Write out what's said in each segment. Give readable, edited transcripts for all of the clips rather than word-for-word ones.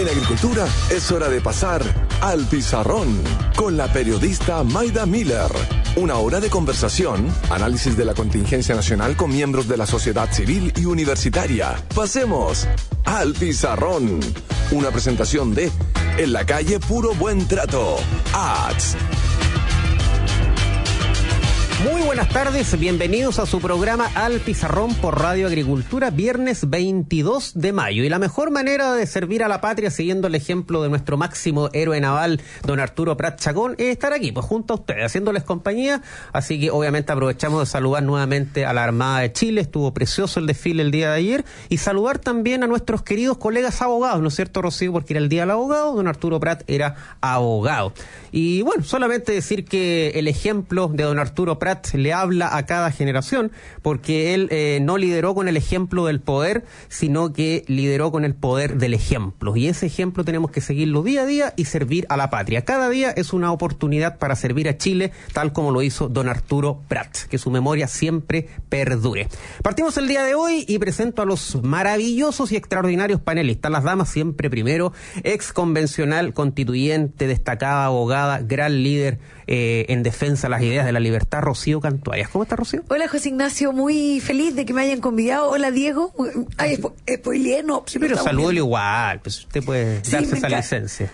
En agricultura es hora de pasar al pizarrón con la periodista Maida Miller. Una hora de conversación, análisis de la contingencia nacional con miembros de la sociedad civil y universitaria. Pasemos al pizarrón. Una presentación de En la calle Puro Buen Trato. Ads. Muy buenas tardes, bienvenidos a su programa Al Pizarrón por Radio Agricultura, viernes 22 de mayo. Y la mejor manera de servir a la patria, siguiendo el ejemplo de nuestro máximo héroe naval, don Arturo Prat Chacón, es estar aquí, pues junto a ustedes, haciéndoles compañía. Así que obviamente aprovechamos de saludar nuevamente a la Armada de Chile, estuvo precioso el desfile el día de ayer, y saludar también a nuestros queridos colegas abogados, ¿no es cierto, Rocío? Porque era el día del abogado, don Arturo Prat era abogado. Y bueno, solamente decir que el ejemplo de don Arturo Prat le habla a cada generación, porque él no lideró con el ejemplo del poder, sino que lideró con el poder del ejemplo. Y ese ejemplo tenemos que seguirlo día a día y servir a la patria. Cada día es una oportunidad para servir a Chile, tal como lo hizo don Arturo Prat. Que su memoria siempre perdure. Partimos el día de hoy y presento a los maravillosos y extraordinarios panelistas. Las damas siempre primero, ex convencional constituyente, destacada abogada, gran líder en defensa de las ideas de la libertad, Rocío Cantuarias. ¿Cómo está, Rocío? Hola, José Ignacio, muy feliz de que me hayan convidado. Hola, Diego. Ay, spoileé, no. Sí, pero salúdelo igual, pues usted puede darse esa licencia.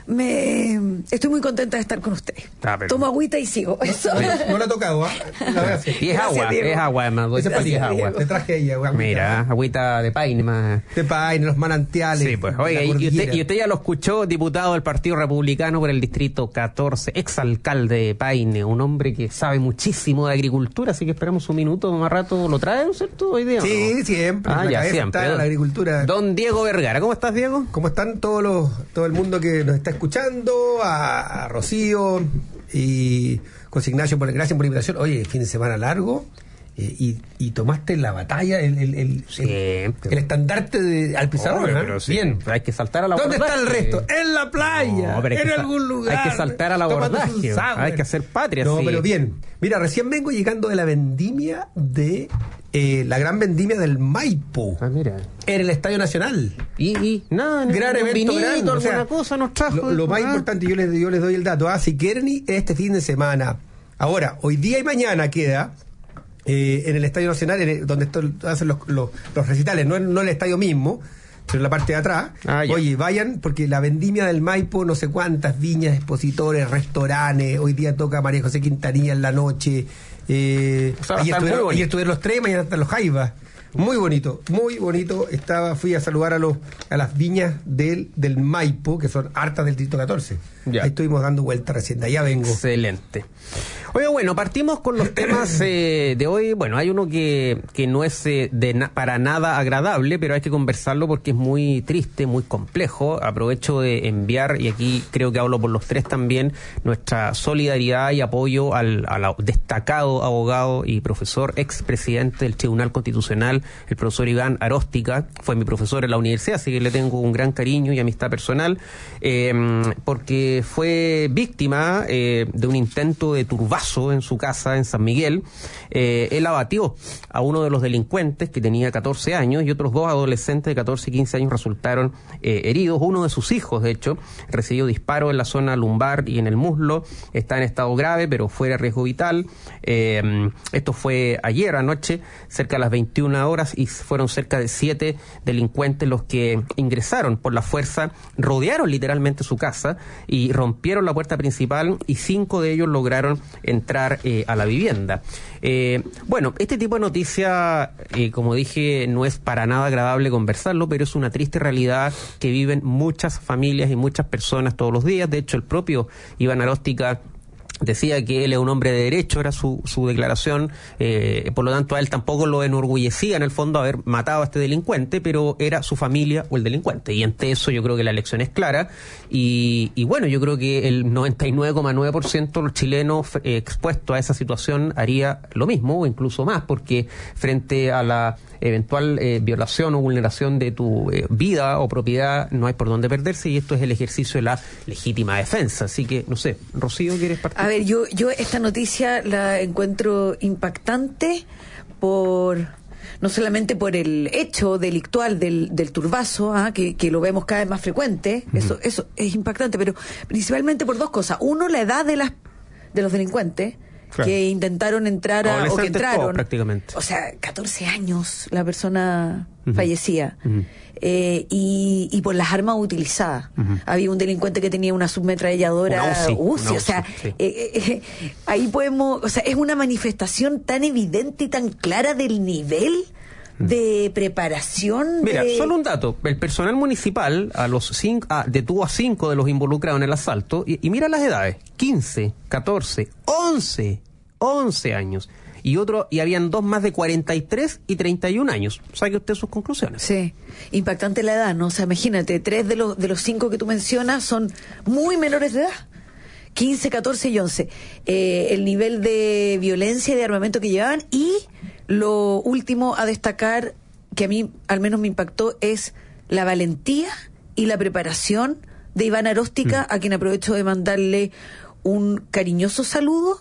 Estoy muy contenta de estar con usted. Tomo agüita y sigo. Eso. No la ha tocado, ¿ah? Y es agua, Diego. Es agua, además. Ese es agua. Te traje ella, agua. Mira, agüita de paine más. De paine, los manantiales. Sí, pues. Oiga, y usted ya lo escuchó, diputado del Partido Republicano por el Distrito 14, exalcalde de Paine, un hombre que sabe muchísimo de agricultura, así que esperamos un minuto, más rato lo trae, ¿no es cierto? Hoy día, sí, ¿no? Siempre. Ya siempre. Está la agricultura. Don Diego Vergara, ¿cómo estás, Diego? ¿Cómo están todo el mundo que nos está escuchando? A Rocío y José Ignacio, gracias por la invitación. Oye, fin de semana largo. Y tomaste la batalla, el estandarte al pizarrón, ¿no? Pero sí, bien. Hay que saltar a la abordaje. ¿Dónde está el resto? En la playa, en algún lugar. Hay que saltar a la abordaje, hay que hacer patria. No, sí. pero bien. Mira, recién vengo llegando de la vendimia la gran vendimia del Maipo. Mira. En el Estadio Nacional. Y nada, gran evento, vinito, grande. alguna cosa nos trajo. Lo más importante, yo les doy el dato. Si quieren ir este fin de semana. Ahora, hoy día y mañana queda en el Estadio Nacional, donde hacen los recitales, no el estadio mismo, pero en la parte de atrás. Oye, vayan, porque la vendimia del Maipo, no sé cuántas viñas, expositores, restaurantes. Hoy día toca María José Quintanilla en la noche. Ayer estuvieron los tres, mañana están los Jaivas. Muy bonito, muy bonito. Fui a saludar a las viñas del Maipo, que son hartas del Distrito 14. Ya. Ahí estuvimos dando vuelta recién, de allá vengo. Excelente. Oye, bueno, partimos con los temas de hoy. Bueno, hay uno que no es para nada agradable, pero hay que conversarlo porque es muy triste, muy complejo. Aprovecho de enviar, y aquí creo que hablo por los tres también, nuestra solidaridad y apoyo al destacado abogado y profesor, expresidente del Tribunal Constitucional, el profesor Iván Aróstica. Fue mi profesor en la universidad, así que le tengo un gran cariño y amistad personal, porque fue víctima de un intento de turbazo en su casa en San Miguel. Él abatió a uno de los delincuentes, que tenía 14 años, y otros dos adolescentes de 14 y 15 años resultaron heridos. Uno de sus hijos, de hecho, recibió disparos en la zona lumbar y en el muslo. Está en estado grave, pero fuera de riesgo vital. Esto fue ayer anoche, cerca de las 21 horas, y fueron cerca de 7 delincuentes los que ingresaron por la fuerza, rodearon literalmente su casa y rompieron la puerta principal, y 5 de ellos lograron entrar a la vivienda. Bueno, este tipo de noticia, como dije, no es para nada agradable conversarlo, pero es una triste realidad que viven muchas familias y muchas personas todos los días. De hecho, el propio Iván Aróstica decía que él es un hombre de derecho, era su declaración, por lo tanto a él tampoco lo enorgullecía en el fondo haber matado a este delincuente, pero era su familia o el delincuente, y ante eso yo creo que la elección es clara, y bueno, yo creo que el 99,9% de los chilenos expuestos a esa situación haría lo mismo, o incluso más, porque frente a la eventual violación o vulneración de tu vida o propiedad no hay por dónde perderse, y esto es el ejercicio de la legítima defensa. Así que, no sé, Rocío, ¿quieres partir? A ver, yo esta noticia la encuentro impactante por no solamente por el hecho delictual del turbazo, que lo vemos cada vez más frecuente, eso es impactante, pero principalmente por dos cosas. Uno, la edad de los delincuentes, claro, que intentaron entrar o que entraron. Todos, prácticamente. O sea, 14 años la persona fallecía. Y por las armas utilizadas. Había un delincuente que tenía una submetralladora UCI, o sea, sí. Ahí podemos, o sea, es una manifestación tan evidente y tan clara del nivel de preparación. Mira, solo un dato: el personal municipal detuvo a 5 de los involucrados en el asalto y mira las edades: 15, 14, 11 años. Y habían 2 más de 43 y 31 años. Saque usted sus conclusiones. Sí, impactante la edad, ¿no? O sea, imagínate, 3 de los 5 que tú mencionas son muy menores de edad. 15, 14 y 11. El nivel de violencia y de armamento que llevaban. Y lo último a destacar, que a mí al menos me impactó, es la valentía y la preparación de Iván Aróstica, a quien aprovecho de mandarle un cariñoso saludo.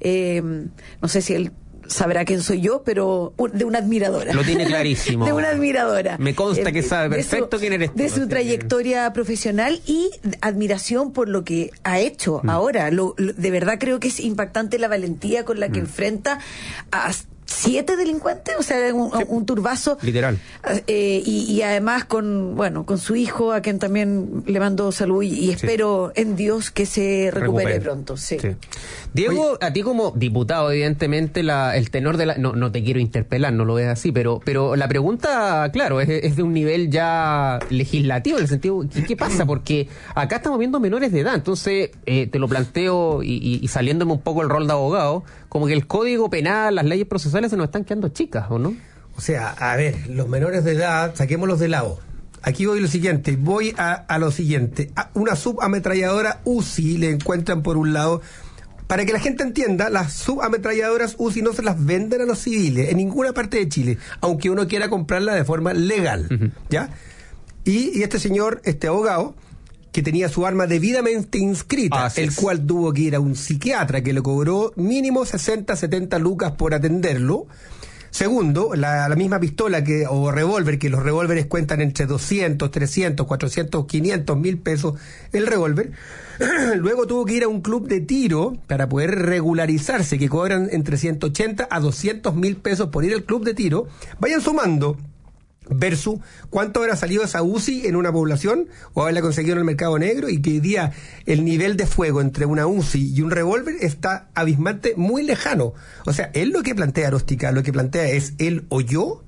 No sé si él sabrá quién soy yo, pero de una admiradora. Lo tiene clarísimo. De una admiradora. Me consta que sabe perfecto quién eres tú. De su trayectoria profesional y admiración por lo que ha hecho ahora. De verdad creo que es impactante la valentía con la que enfrenta a 7 delincuentes, o sea, un turbazo. Literal. Y además con su hijo, a quien también le mando salud y espero en Dios que se recupere pronto. Sí. Diego, a ti como diputado, evidentemente, el tenor de la... No te quiero interpelar, no lo ves así, pero la pregunta, claro, es de un nivel ya legislativo, en el sentido, ¿qué pasa? Porque acá estamos viendo menores de edad, entonces te lo planteo y saliéndome un poco el rol de abogado, como que el Código Penal, las leyes procesales se nos están quedando chicas, ¿o no? O sea, a ver, los menores de edad, saquémoslos de lado. Aquí voy a lo siguiente. Una subametralladora UCI le encuentran por un lado. Para que la gente entienda, las subametralladoras UCI no se las venden a los civiles en ninguna parte de Chile, aunque uno quiera comprarla de forma legal, ¿ya? Y este señor, este abogado, que tenía su arma debidamente inscrita, el cual tuvo que ir a un psiquiatra que le cobró mínimo 60, 70 lucas por atenderlo. Segundo, la misma pistola o revólver, que los revólveres cuentan entre 200, 300, 400, 500 mil pesos el revólver. Luego tuvo que ir a un club de tiro para poder regularizarse, que cobran entre 180 a 200 mil pesos por ir al club de tiro. Vayan sumando. Versus cuánto habrá salido esa UCI en una población o haberla conseguido en el mercado negro, y que hoy día el nivel de fuego entre una UCI y un revólver está abismante, muy lejano. O sea, él lo que plantea Aróstica, lo que plantea es él o yo,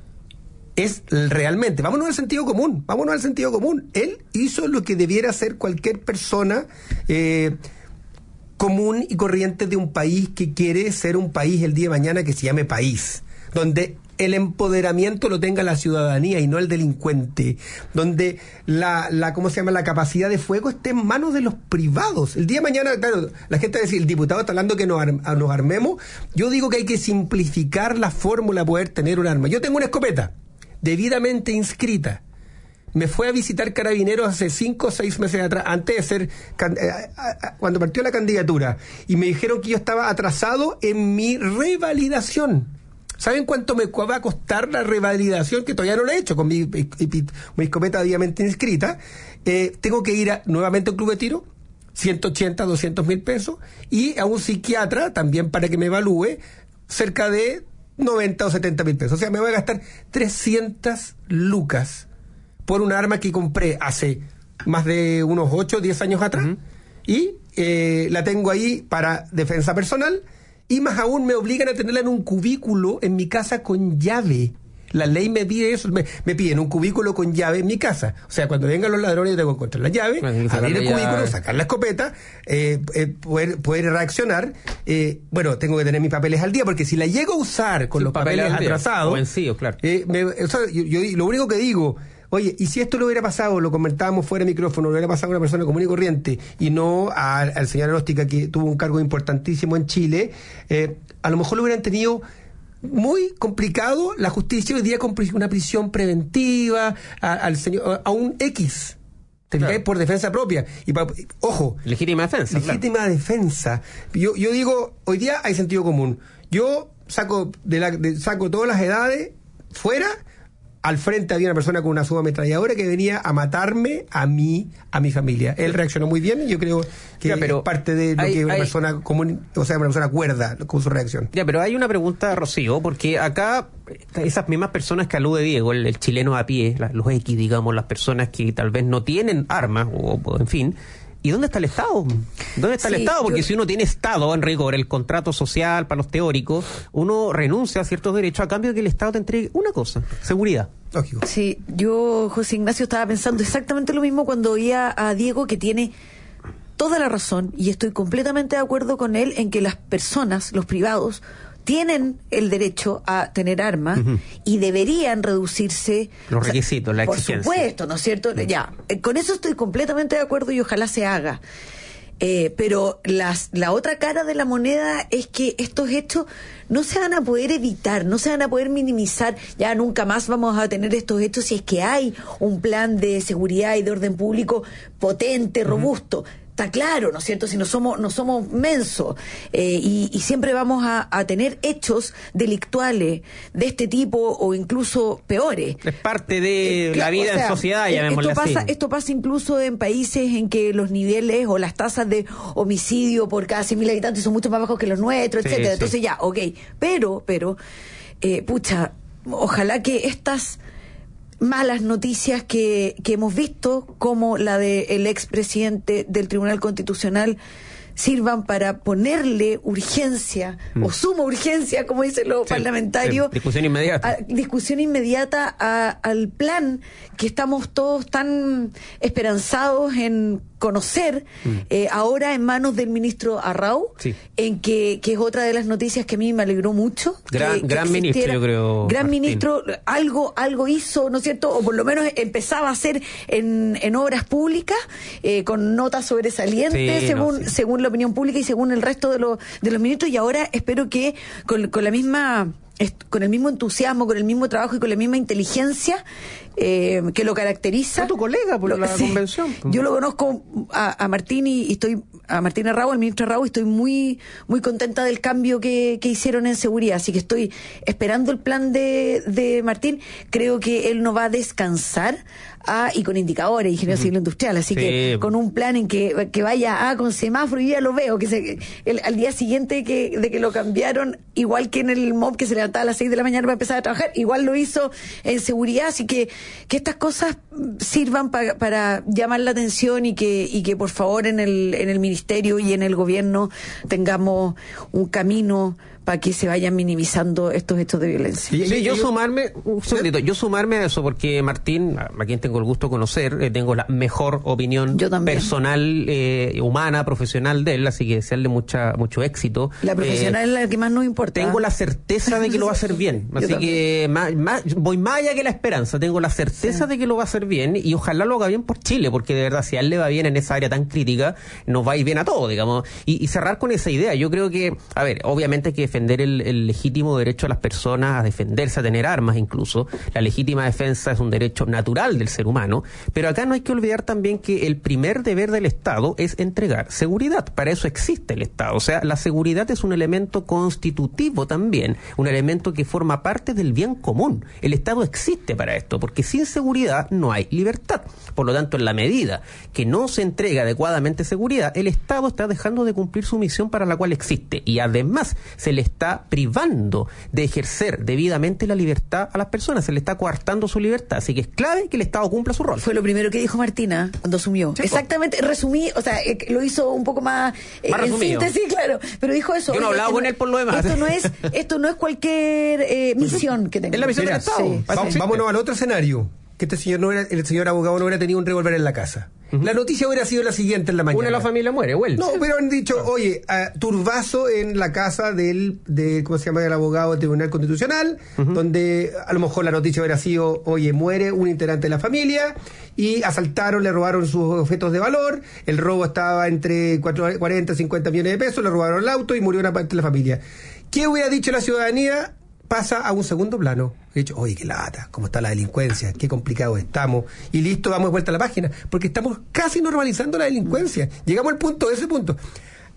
es realmente, vámonos al sentido común. Él hizo lo que debiera hacer cualquier persona común y corriente de un país que quiere ser un país el día de mañana que se llame país, donde el empoderamiento lo tenga la ciudadanía y no el delincuente, donde la capacidad de fuego esté en manos de los privados. El día de mañana, claro, la gente va a decir, el diputado está hablando que nos armemos. Yo digo que hay que simplificar la fórmula para poder tener un arma. Yo tengo una escopeta debidamente inscrita. Me fue a visitar Carabineros hace 5 o 6 meses atrás, antes de ser cuando partió la candidatura, y me dijeron que yo estaba atrasado en mi revalidación. ¿Saben cuánto me va a costar la revalidación? Que todavía no la he hecho con mi escopeta debidamente inscrita. Tengo que ir nuevamente a un club de tiro, 180, 200 mil pesos, y a un psiquiatra también para que me evalúe, cerca de 90 o 70 mil pesos. O sea, me voy a gastar 300 lucas por un arma que compré hace más de unos 8 o 10 años atrás, y la tengo ahí para defensa personal. Y más aún me obligan a tenerla en un cubículo en mi casa con llave. La ley me pide eso, me piden un cubículo con llave en mi casa. O sea, cuando vengan los ladrones yo tengo que encontrar la llave, abrir el cubículo, sacar la escopeta, poder reaccionar. Tengo que tener mis papeles al día, porque si la llego a usar con los papeles atrasados... O vencidos, claro. Yo lo único que digo... Oye, y si esto le hubiera pasado, lo comentábamos fuera de micrófono, le hubiera pasado a una persona común y corriente, y no al señor Aróstica, que tuvo un cargo importantísimo en Chile, a lo mejor lo hubieran tenido muy complicado la justicia hoy día con una prisión preventiva al señor, a un X. Claro. Por defensa propia. Ojo. Legítima defensa. Legítima defensa. Yo digo, hoy día hay sentido común. Yo saco todas las edades fuera, al frente había una persona con una subametralladora que venía a matarme a mí, a mi familia. Él reaccionó muy bien y yo creo que es parte de lo que una persona común, o sea, una persona cuerda con su reacción. Ya, pero hay una pregunta, Rocío, porque acá esas mismas personas que alude Diego, el chileno a pie, los X, digamos, las personas que tal vez no tienen armas, o en fin... ¿Y dónde está el Estado? ¿Dónde está el Estado? Porque si uno tiene Estado, en rigor, el contrato social para los teóricos, uno renuncia a ciertos derechos a cambio de que el Estado te entregue una cosa, seguridad. Lógico. Sí, yo, José Ignacio, estaba pensando exactamente lo mismo cuando oía a Diego, que tiene toda la razón, y estoy completamente de acuerdo con él en que las personas, los privados, tienen el derecho a tener armas y deberían reducirse los requisitos, la exigencia. Por supuesto, ¿no es cierto? Ya, con eso estoy completamente de acuerdo y ojalá se haga. Pero la otra cara de la moneda es que estos hechos no se van a poder evitar, no se van a poder minimizar. Ya nunca más vamos a tener estos hechos si es que hay un plan de seguridad y de orden público potente, robusto. Está claro, ¿no es cierto? Si no somos mensos, y siempre vamos a tener hechos delictuales de este tipo o incluso peores. Es parte de la vida en sociedad, llamémosle así. Esto pasa incluso en países en que los niveles o las tasas de homicidio por cada 100.000 habitantes son mucho más bajos que los nuestros, etcétera. Sí. Entonces ya, okay. Pero, pucha, ojalá que estas malas noticias que hemos visto, como la del expresidente del Tribunal Constitucional, sirvan para ponerle urgencia o suma urgencia, como dicen los parlamentarios, discusión inmediata al plan que estamos todos tan esperanzados en conocer, ahora en manos del ministro Arrau, en que es otra de las noticias que a mí me alegró mucho. Gran ministro, yo creo. Gran ministro, algo hizo, ¿no es cierto? O por lo menos empezaba a hacer en obras públicas, con notas sobresalientes, según la opinión pública y según el resto de los ministros, y ahora espero que con el mismo entusiasmo, con el mismo trabajo y con la misma inteligencia que lo caracteriza. ¿A tu colega por la convención? Yo lo conozco a Martín a Martín Arrau, el ministro Arrau, y estoy muy muy contenta del cambio que hicieron en seguridad, así que estoy esperando el plan de Martín. Creo que él no va a descansar y con indicadores, ingeniero civil industrial, así que con un plan en que vaya con semáforo, y ya lo veo, que al día siguiente de que lo cambiaron, igual que en el MOB que se levantaba a las 6 de la mañana para empezar a trabajar, igual lo hizo en seguridad, así que estas cosas sirvan para llamar la atención y que por favor en el ministerio y en el gobierno tengamos un camino para que se vayan minimizando estos hechos de violencia. Sí, yo sumarme a eso, porque Martín, a quien tengo el gusto de conocer, tengo la mejor opinión personal, humana, profesional de él, así que desearle mucho éxito. La profesional es la que más nos importa. Tengo la certeza de que lo va a hacer bien, así que voy más allá que la esperanza, tengo la certeza de que lo va a hacer bien, y ojalá lo haga bien por Chile, porque de verdad, si a él le va bien en esa área tan crítica, nos va a ir bien a todos, digamos, y cerrar con esa idea. Yo creo que, obviamente que defender el legítimo derecho a las personas a defenderse, a tener armas incluso. La legítima defensa es un derecho natural del ser humano, pero acá no hay que olvidar también que el primer deber del Estado es entregar seguridad. Para eso existe el Estado. O sea, la seguridad es un elemento constitutivo también, un elemento que forma parte del bien común. El Estado existe para esto, porque sin seguridad no hay libertad. Por lo tanto, en la medida que no se entrega adecuadamente seguridad, el Estado está dejando de cumplir su misión para la cual existe, y además se le está privando de ejercer debidamente la libertad a las personas, se le está coartando su libertad, así que es clave que el Estado cumpla su rol. Fue lo primero que dijo Martina cuando asumió. Sí, exactamente, resumí, o sea, lo hizo un poco más en síntesis, claro, pero dijo eso. Yo no hablaba con él por lo demás. Esto no es cualquier misión que tenga. Es la misión del Estado. Sí. Vámonos al otro escenario. Que el señor abogado no hubiera tenido un revólver en la casa. La noticia hubiera sido la siguiente en la mañana. Una de la familia muere, No, pero han dicho, oye, turbazo en la casa ¿cómo se llama? Del abogado del Tribunal Constitucional, donde a lo mejor la noticia hubiera sido, oye, muere un integrante de la familia, y asaltaron, le robaron sus objetos de valor, el robo estaba entre 40 y 50 millones de pesos, le robaron el auto y murió una parte de la familia. ¿Qué hubiera dicho la ciudadanía? Pasa a un segundo plano. He dicho, oye, qué lata, cómo está la delincuencia, qué complicado estamos, y listo, damos vuelta a la página, porque estamos casi normalizando la delincuencia. Llegamos al punto, ese punto.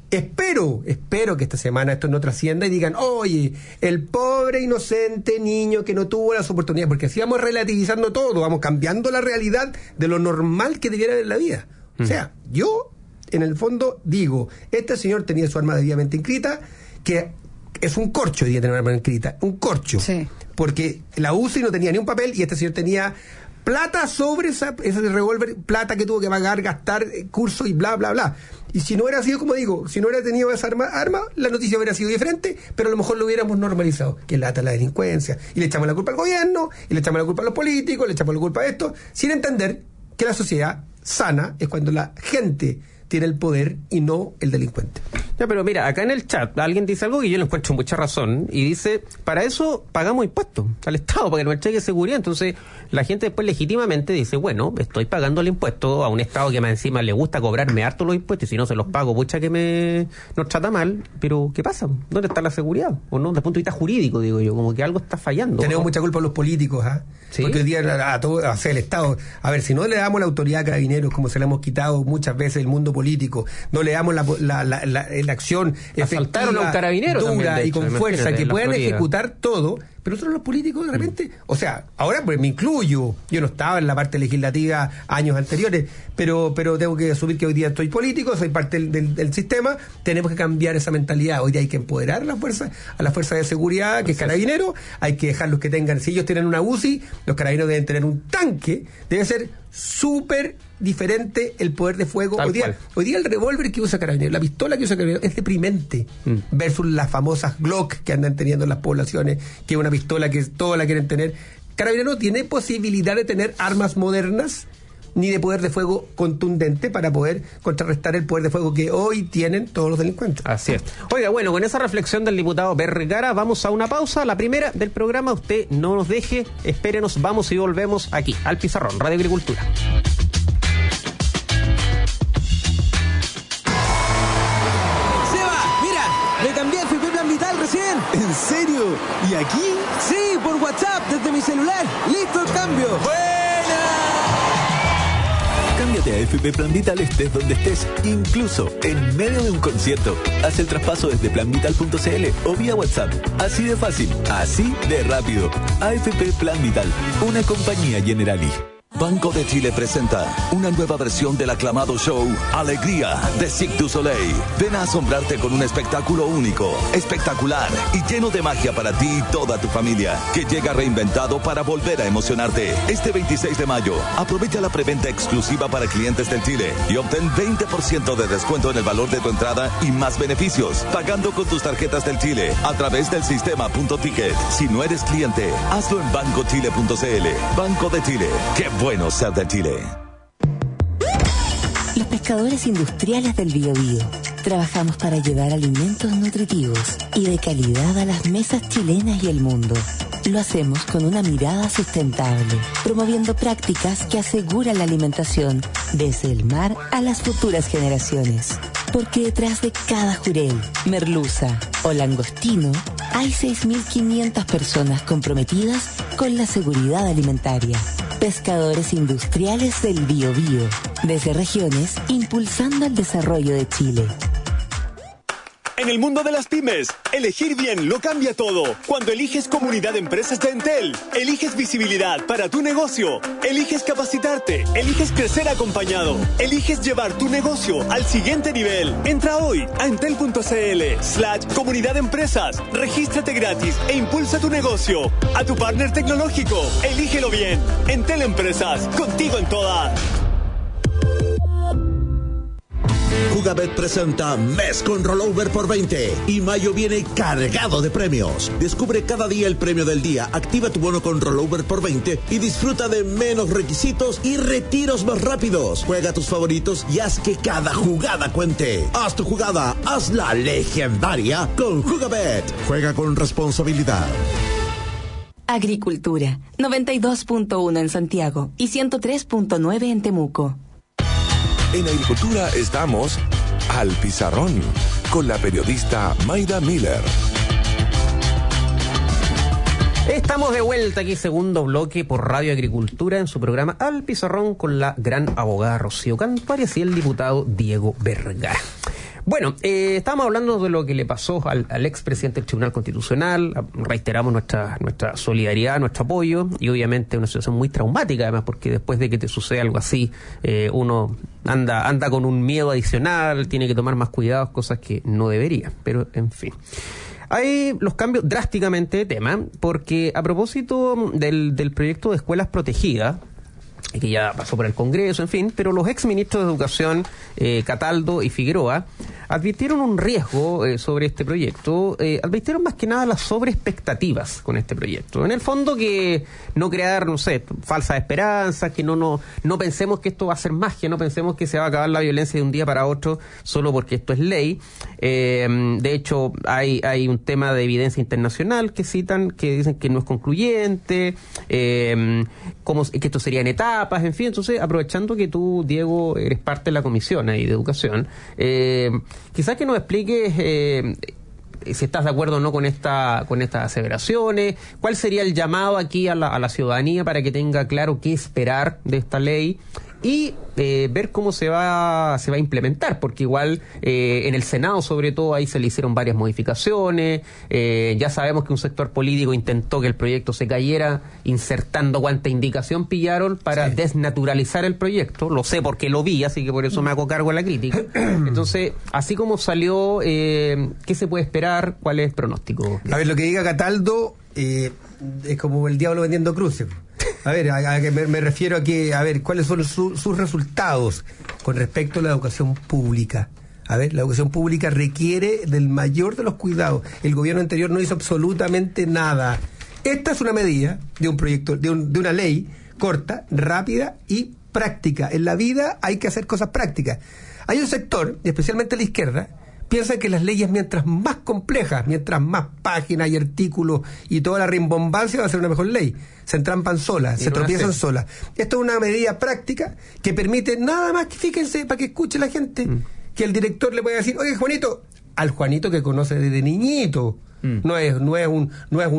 espero que esta semana esto no trascienda y digan, oye, el pobre inocente niño que no tuvo las oportunidades, porque así vamos relativizando todo, vamos cambiando la realidad de lo normal que debiera haber en la vida. O sea, yo en el fondo digo, este señor tenía su arma debidamente inscrita, que es un corcho debía tener una arma inscrita, un corcho, sí. Porque la UCI no tenía ni un papel y este señor tenía plata sobre ese revólver, plata que tuvo que pagar, gastar, curso y bla, bla, bla. Y si no hubiera sido, como digo, si no hubiera tenido esa arma, la noticia hubiera sido diferente, pero a lo mejor lo hubiéramos normalizado, que lata la delincuencia, y le echamos la culpa al gobierno, y le echamos la culpa a los políticos, le echamos la culpa a esto, sin entender que la sociedad sana es cuando la gente tiene el poder y no el delincuente. Ya, pero mira, acá en el chat alguien dice algo que yo le encuentro mucha razón y dice, para eso pagamos impuestos al Estado, para que nos entregue seguridad. Entonces la gente después legítimamente dice, bueno, estoy pagando el impuesto a un Estado que más encima le gusta cobrarme harto los impuestos y si no se los pago, pucha que nos trata mal, pero ¿qué pasa? ¿Dónde está la seguridad? ¿O no? Desde el punto de vista jurídico, digo yo, como que algo está fallando. Tenemos ¿no? mucha culpa los políticos, ¿ah? ¿Sí? Porque hoy día a todo, o sea, el Estado, a ver, si no le damos la autoridad a Carabineros, como se le hemos quitado muchas veces el mundo político, no le damos la acción asaltaron a un carabinero dura también, de hecho, y con fuerza, que puedan Florida ejecutar todo, pero nosotros los políticos de repente, o sea, ahora pues me incluyo, yo no estaba en la parte legislativa años anteriores, pero tengo que asumir que hoy día estoy político, soy parte del sistema, tenemos que cambiar esa mentalidad. Hoy día hay que empoderar a la fuerza de seguridad, que es Carabineros, hay que dejarlos que tengan, si ellos tienen una UCI, los Carabineros deben tener un tanque, debe ser súper diferente el poder de fuego. Hoy día el revólver que usa Carabineros, la pistola que usa Carabineros es deprimente versus las famosas Glock que andan teniendo en las poblaciones, que es una pistola que todos la quieren tener. Carabineros no tiene posibilidad de tener armas modernas ni de poder de fuego contundente para poder contrarrestar el poder de fuego que hoy tienen todos los delincuentes. Así es. Oiga, bueno, con esa reflexión del diputado Vergara vamos a una pausa, la primera del programa. Usted no nos deje, espérenos, vamos y volvemos aquí al Pizarrón, Radio Agricultura. Me cambié a FP Plan Vital recién. ¿En serio? ¿Y aquí? Sí, por WhatsApp, desde mi celular. ¡Listo el cambio! ¡Buena! Cámbiate a FP Plan Vital estés donde estés, incluso en medio de un concierto. Haz el traspaso desde planvital.cl o vía WhatsApp. Así de fácil, así de rápido. AFP Plan Vital, una compañía Generali. Banco de Chile presenta una nueva versión del aclamado show Alegría de Cirque du Soleil. Ven a asombrarte con un espectáculo único, espectacular y lleno de magia para ti y toda tu familia, que llega reinventado para volver a emocionarte. Este 26 de mayo, aprovecha la preventa exclusiva para clientes del Chile y obtén 20% de descuento en el valor de tu entrada y más beneficios, pagando con tus tarjetas del Chile a través del sistema Punto Ticket. Si no eres cliente, hazlo en bancochile.cl. Banco de Chile. ¡Qué bueno ser de Chile! Los pescadores industriales del Biobío trabajamos para llevar alimentos nutritivos y de calidad a las mesas chilenas y el mundo. Lo hacemos con una mirada sustentable, promoviendo prácticas que aseguran la alimentación desde el mar a las futuras generaciones. Porque detrás de cada jurel, merluza o langostino hay 6.500 personas comprometidas con la seguridad alimentaria. Pescadores industriales del Biobío, desde regiones impulsando el desarrollo de Chile. En el mundo de las pymes, elegir bien lo cambia todo. Cuando eliges Comunidad de Empresas de Entel, eliges visibilidad para tu negocio, eliges capacitarte, eliges crecer acompañado, eliges llevar tu negocio al siguiente nivel. Entra hoy a entel.cl/Comunidad de Empresas, regístrate gratis e impulsa tu negocio. A tu partner tecnológico, elígelo bien. Entel Empresas, contigo en todas. Jugabet presenta Mes con Rollover por 20 y mayo viene cargado de premios. Descubre cada día el premio del día, activa tu bono con Rollover por 20 y disfruta de menos requisitos y retiros más rápidos. Juega tus favoritos y haz que cada jugada cuente. Haz tu jugada, hazla legendaria con Jugabet. Juega con responsabilidad. Agricultura, 92.1 en Santiago y 103.9 en Temuco. En Agricultura estamos al Pizarrón con la periodista Mayda Miller. Estamos de vuelta aquí, segundo bloque por Radio Agricultura en su programa Al Pizarrón con la gran abogada Rocío Cantuarias y el diputado Diego Vergara. Bueno, estábamos hablando de lo que le pasó al expresidente del Tribunal Constitucional. Reiteramos nuestra solidaridad, nuestro apoyo, y obviamente una situación muy traumática, además, porque después de que te suceda algo así, uno anda con un miedo adicional, tiene que tomar más cuidados, cosas que no debería, pero en fin. Hay los cambios drásticamente de tema, porque a propósito del proyecto de escuelas protegidas, que ya pasó por el Congreso, en fin, pero los exministros de Educación, Cataldo y Figueroa, advirtieron un riesgo sobre este proyecto, advirtieron más que nada las sobreexpectativas con este proyecto. En el fondo que no crear, no sé, falsas esperanzas, que no pensemos que esto va a ser magia, no pensemos que se va a acabar la violencia de un día para otro solo porque esto es ley. De hecho, hay un tema de evidencia internacional que citan, que dicen que no es concluyente, que esto sería en etapas, en fin. Entonces, aprovechando que tú, Diego, eres parte de la comisión ahí de educación, quizás que nos expliques si estás de acuerdo o no con estas aseveraciones, cuál sería el llamado aquí a la ciudadanía para que tenga claro qué esperar de esta ley y ver cómo se va a implementar, porque igual en el Senado, sobre todo, ahí se le hicieron varias modificaciones. Ya sabemos que un sector político intentó que el proyecto se cayera insertando cuanta indicación pillaron para desnaturalizar el proyecto. Lo sé porque lo vi, así que por eso me hago cargo de la crítica. Entonces, así como salió, ¿qué se puede esperar? ¿Cuál es el pronóstico? A ver, lo que diga Cataldo es como el diablo vendiendo cruces. A ver, a que me refiero a que, a ver, ¿cuáles son sus resultados con respecto a la educación pública? A ver, la educación pública requiere del mayor de los cuidados. El gobierno anterior no hizo absolutamente nada. Esta es una medida de un proyecto, de una ley corta, rápida y práctica. En la vida hay que hacer cosas prácticas. Hay un sector, y especialmente la izquierda, piensa que las leyes, mientras más complejas, mientras más páginas y artículos y toda la rimbombancia, va a ser una mejor ley. Se entrampan solas, se tropiezan solas. Esto es una medida práctica que permite nada más que, fíjense, para que escuche la gente, que el director le pueda decir, oye, Juanito, al Juanito que conoce desde niñito, no es un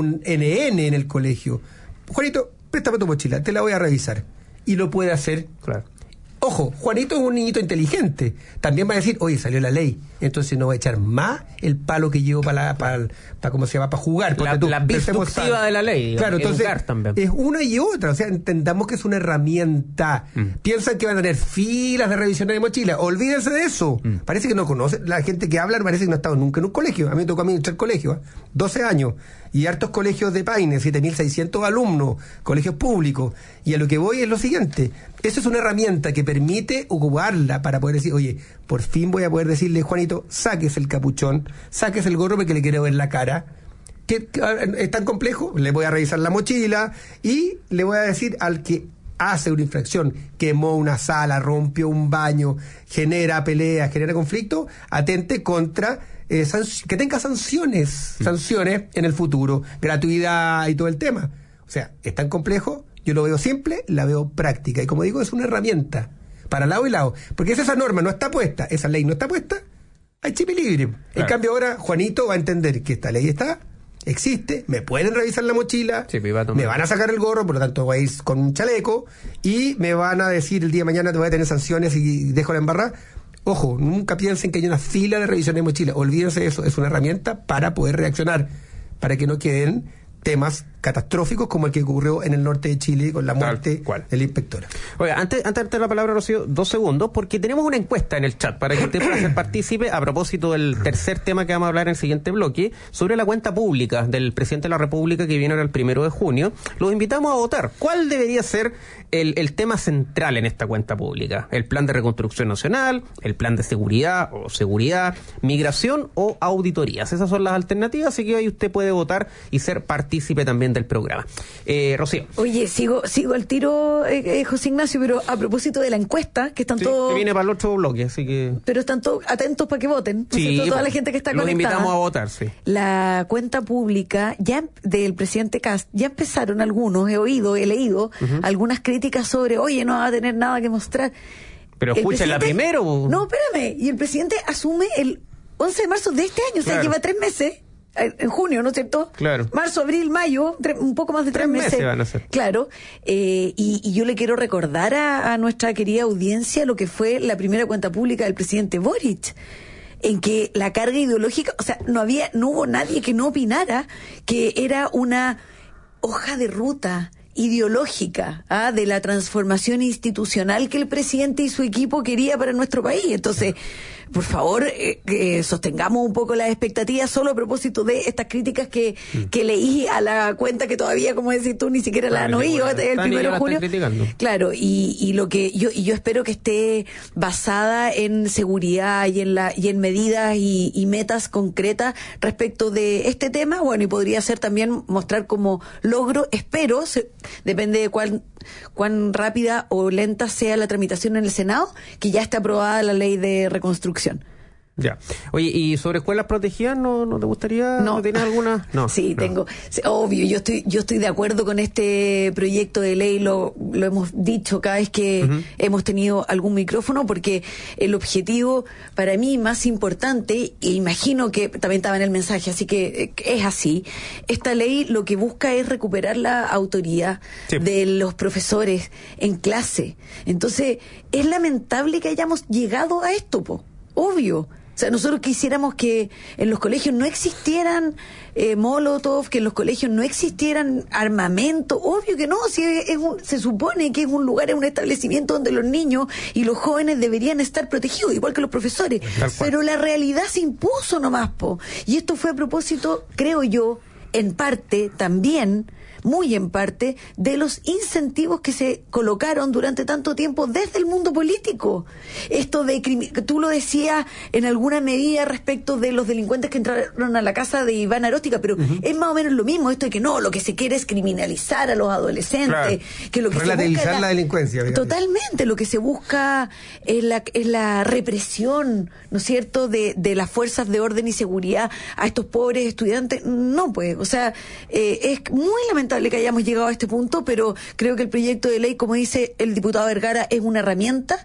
NN en el colegio. Juanito, préstame tu mochila, te la voy a revisar. Y lo puede hacer. Claro. Ojo, Juanito es un niñito inteligente. También va a decir, oye, salió la ley. Entonces no va a echar más el palo que llevo para ¿cómo se llama? Para jugar. La perspectiva de la ley. Claro, entonces es una y otra. O sea, entendamos que es una herramienta. Piensan que van a tener filas de revisiones de mochila. Olvídense de eso. Parece que no conocen. La gente que habla parece que no ha estado nunca en un colegio. A mí me tocó administrar colegio, 12 años. Y hartos colegios de Paine, 7.600 alumnos, colegios públicos. Y a lo que voy es lo siguiente. Eso es una herramienta que permite ocuparla para poder decir, oye, por fin voy a poder decirle, Juanito, sáquese el capuchón, sáquese el gorro porque le quiero ver la cara. ¿Qué es tan complejo? Le voy a revisar la mochila y le voy a decir al que hace una infracción, quemó una sala, rompió un baño, genera peleas, genera conflicto, atente contra... que tenga sanciones en el futuro, gratuidad y todo el tema. O sea, es tan complejo, yo lo veo simple, la veo práctica. Y como digo, es una herramienta para lado y lado. Porque si esa norma no está puesta, esa ley no está puesta, hay chip libre. Claro. En cambio ahora, Juanito va a entender que esta ley existe, me pueden revisar la mochila, me van a sacar el gorro, por lo tanto voy a ir con un chaleco, y me van a decir el día de mañana te voy a tener sanciones y dejo la embarrada. Ojo, nunca piensen que hay una fila de revisión de mochila. Olvídense de eso. Es una herramienta para poder reaccionar, para que no queden temas catastróficos como el que ocurrió en el norte de Chile con la muerte de la inspectora. Oiga, antes de darte la palabra, Rocío, 2 segundos, porque tenemos una encuesta en el chat para que usted pueda ser partícipe a propósito del tercer tema que vamos a hablar en el siguiente bloque, sobre la cuenta pública del presidente de la República que viene ahora el 1 de junio. Los invitamos a votar. ¿Cuál debería ser el tema central en esta cuenta pública? ¿El plan de reconstrucción nacional, el plan de seguridad o seguridad, migración o auditorías? Esas son las alternativas, así que ahí usted puede votar y ser partícipe también del programa. Rocío. Oye, sigo al tiro, José Ignacio, pero a propósito de la encuesta, que están todos... viene para el otro bloque, así que... Pero están todos atentos para que voten, sí, toda la gente que está conectada. Los invitamos a votar, sí. La cuenta pública ya del presidente Kast, ya empezaron algunos, he leído algunas críticas sobre, oye, no va a tener nada que mostrar. Pero escúchenla primero. No, espérame, y el presidente asume el 11 de marzo de este año, o sea, lleva 3 meses... En junio, ¿no es cierto? Claro. Marzo, abril, mayo, un poco más de 3 meses. Van a ser. Claro. Y yo le quiero recordar a nuestra querida audiencia lo que fue la primera cuenta pública del presidente Boric. en que la carga ideológica, o sea, no hubo nadie que no opinara que era una hoja de ruta ideológica de la transformación institucional que el presidente y su equipo quería para nuestro país. Entonces, por favor, sostengamos un poco las expectativas solo a propósito de estas críticas que leí a la cuenta que todavía, como decís tú, ni siquiera la han oído, el 1 de junio. Claro, y lo que yo espero que esté basada en seguridad y en medidas y metas concretas respecto de este tema. Bueno, y podría ser también mostrar como logro, espero, depende de cuán rápida o lenta sea la tramitación en el Senado, que ya está aprobada la ley de reconstrucción. Ya. Oye, ¿y sobre escuelas protegidas no te gustaría? ¿No tienes alguna? No. Sí, tengo. Obvio, yo estoy de acuerdo con este proyecto de ley, lo hemos dicho cada vez que hemos tenido algún micrófono, porque el objetivo para mí más importante, e imagino que también estaba en el mensaje, así que es así, esta ley lo que busca es recuperar la autoridad de los profesores en clase. Entonces, es lamentable que hayamos llegado a esto, obvio. O sea, nosotros quisiéramos que en los colegios no existieran molotov, que en los colegios no existieran armamento. Obvio que no, si se supone que es un lugar, es un establecimiento donde los niños y los jóvenes deberían estar protegidos, igual que los profesores. Pero la realidad se impuso nomás, y esto fue a propósito, creo yo, en parte también, muy en parte, de los incentivos que se colocaron durante tanto tiempo desde el mundo político. Esto de tú lo decías en alguna medida respecto de los delincuentes que entraron a la casa de Iván Aróstica, pero es más o menos lo mismo, esto de que no, lo que se quiere es criminalizar a los adolescentes, que lo que relativizar se busca la delincuencia. Digamos. Totalmente, lo que se busca es la represión, ¿no es cierto?, de las fuerzas de orden y seguridad a estos pobres estudiantes. No, pues, o sea, es muy lamentable que hayamos llegado a este punto, pero creo que el proyecto de ley, como dice el diputado Vergara, es una herramienta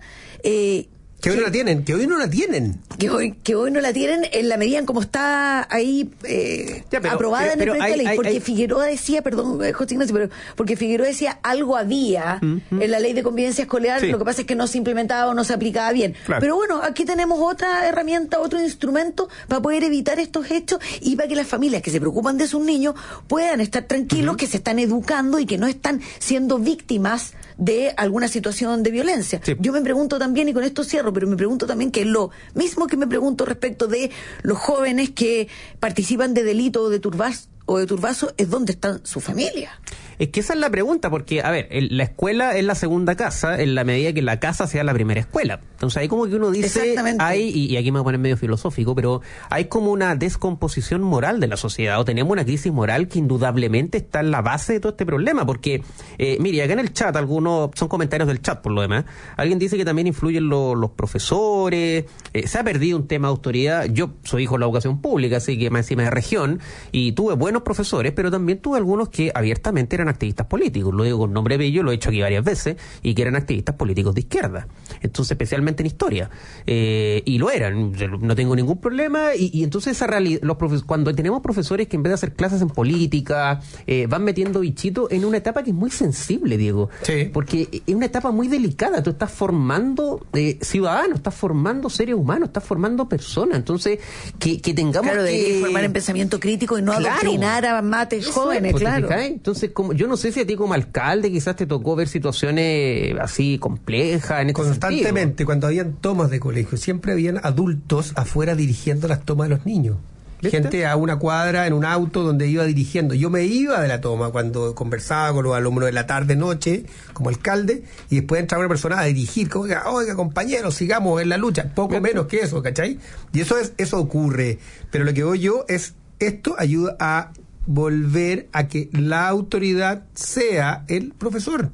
que hoy no la tienen, que hoy no la tienen. Que hoy no la tienen en la medida en como está ahí aprobada en el proyecto de ley. Porque Figueroa decía, perdón, José Ignacio, porque Figueroa decía algo había en la ley de convivencia escolar, lo que pasa es que no se implementaba o no se aplicaba bien. Claro. Pero bueno, aquí tenemos otra herramienta, otro instrumento para poder evitar estos hechos y para que las familias que se preocupan de sus niños puedan estar tranquilos, que se están educando y que no están siendo víctimas de alguna situación de violencia. Sí. Yo me pregunto también, y con esto cierro, pero me pregunto también, que es lo mismo que me pregunto respecto de los jóvenes que participan de delito o de turbazo, es dónde están sus familias. Es que esa es la pregunta, porque, a ver, la escuela es la segunda casa en la medida que la casa sea la primera escuela. Entonces ahí como que uno dice, y aquí me voy a poner medio filosófico, pero hay como una descomposición moral de la sociedad, o tenemos una crisis moral que indudablemente está en la base de todo este problema, porque, mire, acá en el chat, algunos son comentarios del chat por lo demás, alguien dice que también influyen los profesores, se ha perdido un tema de autoridad. Yo soy hijo de la educación pública, así que más encima de región, y tuve buenos profesores, pero también tuve algunos que abiertamente eran activistas políticos, lo digo con nombre bello, lo he hecho aquí varias veces, y que eran activistas políticos de izquierda, entonces especialmente en historia, y lo eran, no tengo ningún problema, y entonces esa realidad, cuando tenemos profesores que en vez de hacer clases en política, van metiendo bichitos en una etapa que es muy sensible, Diego, porque es una etapa muy delicada, tú estás formando ciudadanos, estás formando seres humanos, estás formando personas, entonces que tengamos que formar en pensamiento crítico y no adoctrinar a mates jóvenes, claro. Entonces, yo no sé si a ti como alcalde quizás te tocó ver situaciones así complejas en este constantemente sentido. Cuando habían tomas de colegio siempre habían adultos afuera dirigiendo las tomas de los niños. ¿Viste? Gente a una cuadra en un auto donde iba dirigiendo. Yo me iba de la toma cuando conversaba con los alumnos de la tarde noche como alcalde, y después entraba una persona a dirigir, oiga compañeros, sigamos en la lucha, poco menos que eso, ¿cachai? Y eso ocurre, pero lo que veo yo es, esto ayuda a volver a que la autoridad sea el profesor.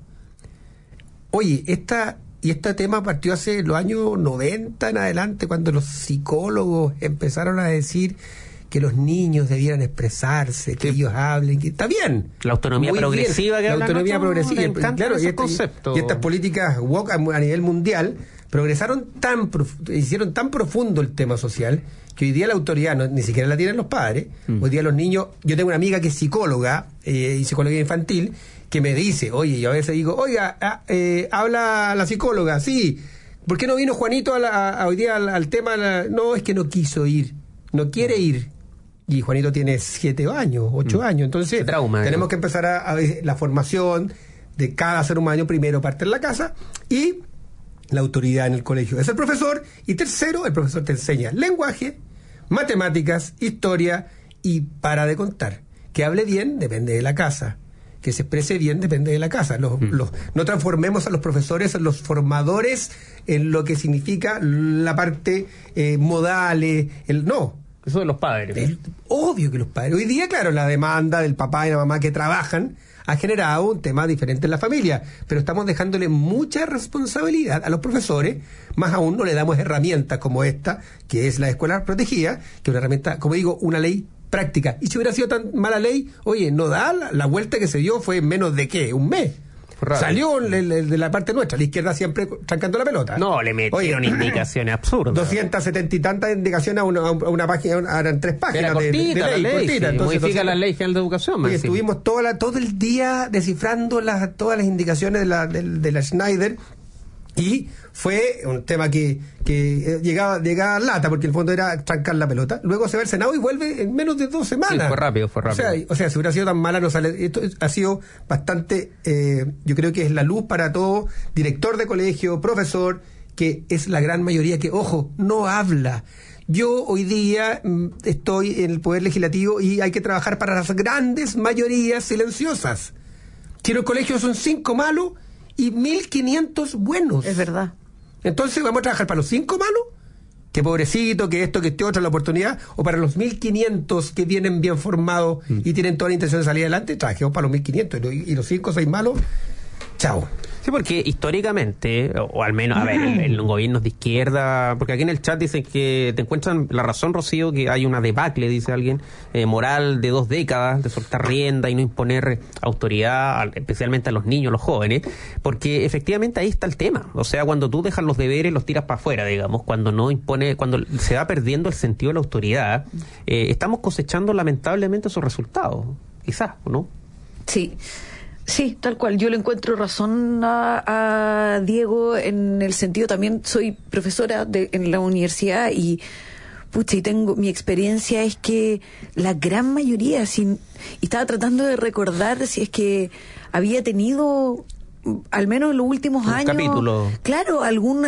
Oye, este tema partió hace los años 90 en adelante, cuando los psicólogos empezaron a decir que los niños debieran expresarse, que ellos hablen, que está bien. La autonomía progresiva bien, que la autonomía progresiva, claro, y estas políticas woke a nivel mundial progresaron hicieron tan profundo el tema social que hoy día la autoridad ni siquiera la tienen los padres. Hoy día los niños, yo tengo una amiga que es psicóloga y psicología infantil, que me dice, oye, yo a veces digo, oiga, habla la psicóloga, sí, ¿por qué no vino Juanito hoy día al tema? No, es que no quiso ir, no quiere ir. Y Juanito tiene 7 años, 8 años, entonces tenemos que empezar a la formación de cada ser humano. Primero parte en la casa y la autoridad en el colegio es el profesor, y tercero, el profesor te enseña lenguaje, matemáticas, historia, y para de contar. Que hable bien depende de la casa, que se exprese bien depende de la casa. No transformemos a los profesores en los formadores en lo que significa la parte modales, no. Eso de los padres. Obvio que los padres. Hoy día, claro, la demanda del papá y la mamá que trabajan ha generado un tema diferente en la familia, pero estamos dejándole mucha responsabilidad a los profesores, más aún no le damos herramientas como esta, que es la escuela protegida, que es una herramienta, como digo, una ley práctica. Y si hubiera sido tan mala ley, oye, no da, la vuelta que se dio fue en menos de ¿qué? Un mes. Salió de la parte nuestra, la izquierda siempre trancando la pelota. No, le metieron indicaciones absurdas. 270 y tantas indicaciones a una página, eran 3 páginas. Era cortita, de ley, la ley, cortita. Sí, Entonces, modifica la ley general de educación. Y estuvimos todo el día descifrando todas las indicaciones de la Schneider, y fue un tema que llegaba a lata, porque en el fondo era trancar la pelota. Luego se va al Senado y vuelve en menos de 2 semanas. Sí, fue rápido. O sea, si hubiera sido tan mala, no sale. Esto ha sido bastante, yo creo que es la luz para todo director de colegio, profesor, que es la gran mayoría que, ojo, no habla. Yo hoy día estoy en el Poder Legislativo y hay que trabajar para las grandes mayorías silenciosas. Si en el colegio son 5 malos y 1.500 buenos. Es verdad. Entonces, ¿vamos a trabajar para los 5 malos? Que pobrecito, que esto, que este otro, la oportunidad. O para los 1.500 que vienen bien formados y tienen toda la intención de salir adelante, trabajemos para los 1.500. Y los 5 o 6 malos, chao. Sí, porque históricamente, o al menos, a ver, en los gobiernos de izquierda, porque aquí en el chat dicen que te encuentran la razón, Rocío, que hay una debacle, dice alguien, moral de 2 décadas, de soltar rienda y no imponer autoridad, especialmente a los niños, los jóvenes, porque efectivamente ahí está el tema. O sea, cuando tú dejas los deberes, los tiras para afuera, digamos, cuando no impone, cuando se va perdiendo el sentido de la autoridad, estamos cosechando lamentablemente esos resultados, quizás, ¿no? Sí. Sí, tal cual. Yo le encuentro razón a Diego en el sentido, también soy profesora en la universidad y tengo, mi experiencia es que la gran mayoría, y estaba tratando de recordar si es que había tenido, al menos en los últimos años, capítulo. Claro, algún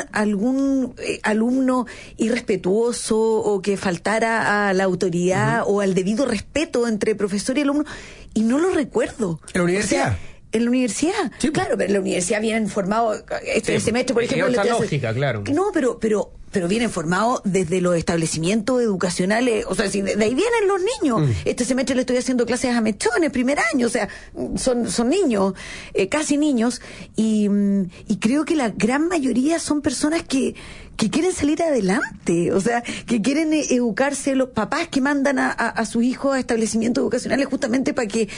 alumno irrespetuoso o que faltara a la autoridad o al debido respeto entre profesor y alumno, y no lo recuerdo. ¿En la universidad? O sea, en la universidad, sí, claro, pero en la universidad vienen formados este semestre, por ejemplo. Otra lógica, claro. No, pero vienen formados desde los establecimientos educacionales, o sea, si de ahí vienen los niños. Este semestre le estoy haciendo clases a mechones, primer año, o sea, son niños, casi niños, y creo que la gran mayoría son personas que quieren salir adelante, o sea, que quieren educarse, los papás que mandan a sus hijos a establecimientos educacionales justamente para que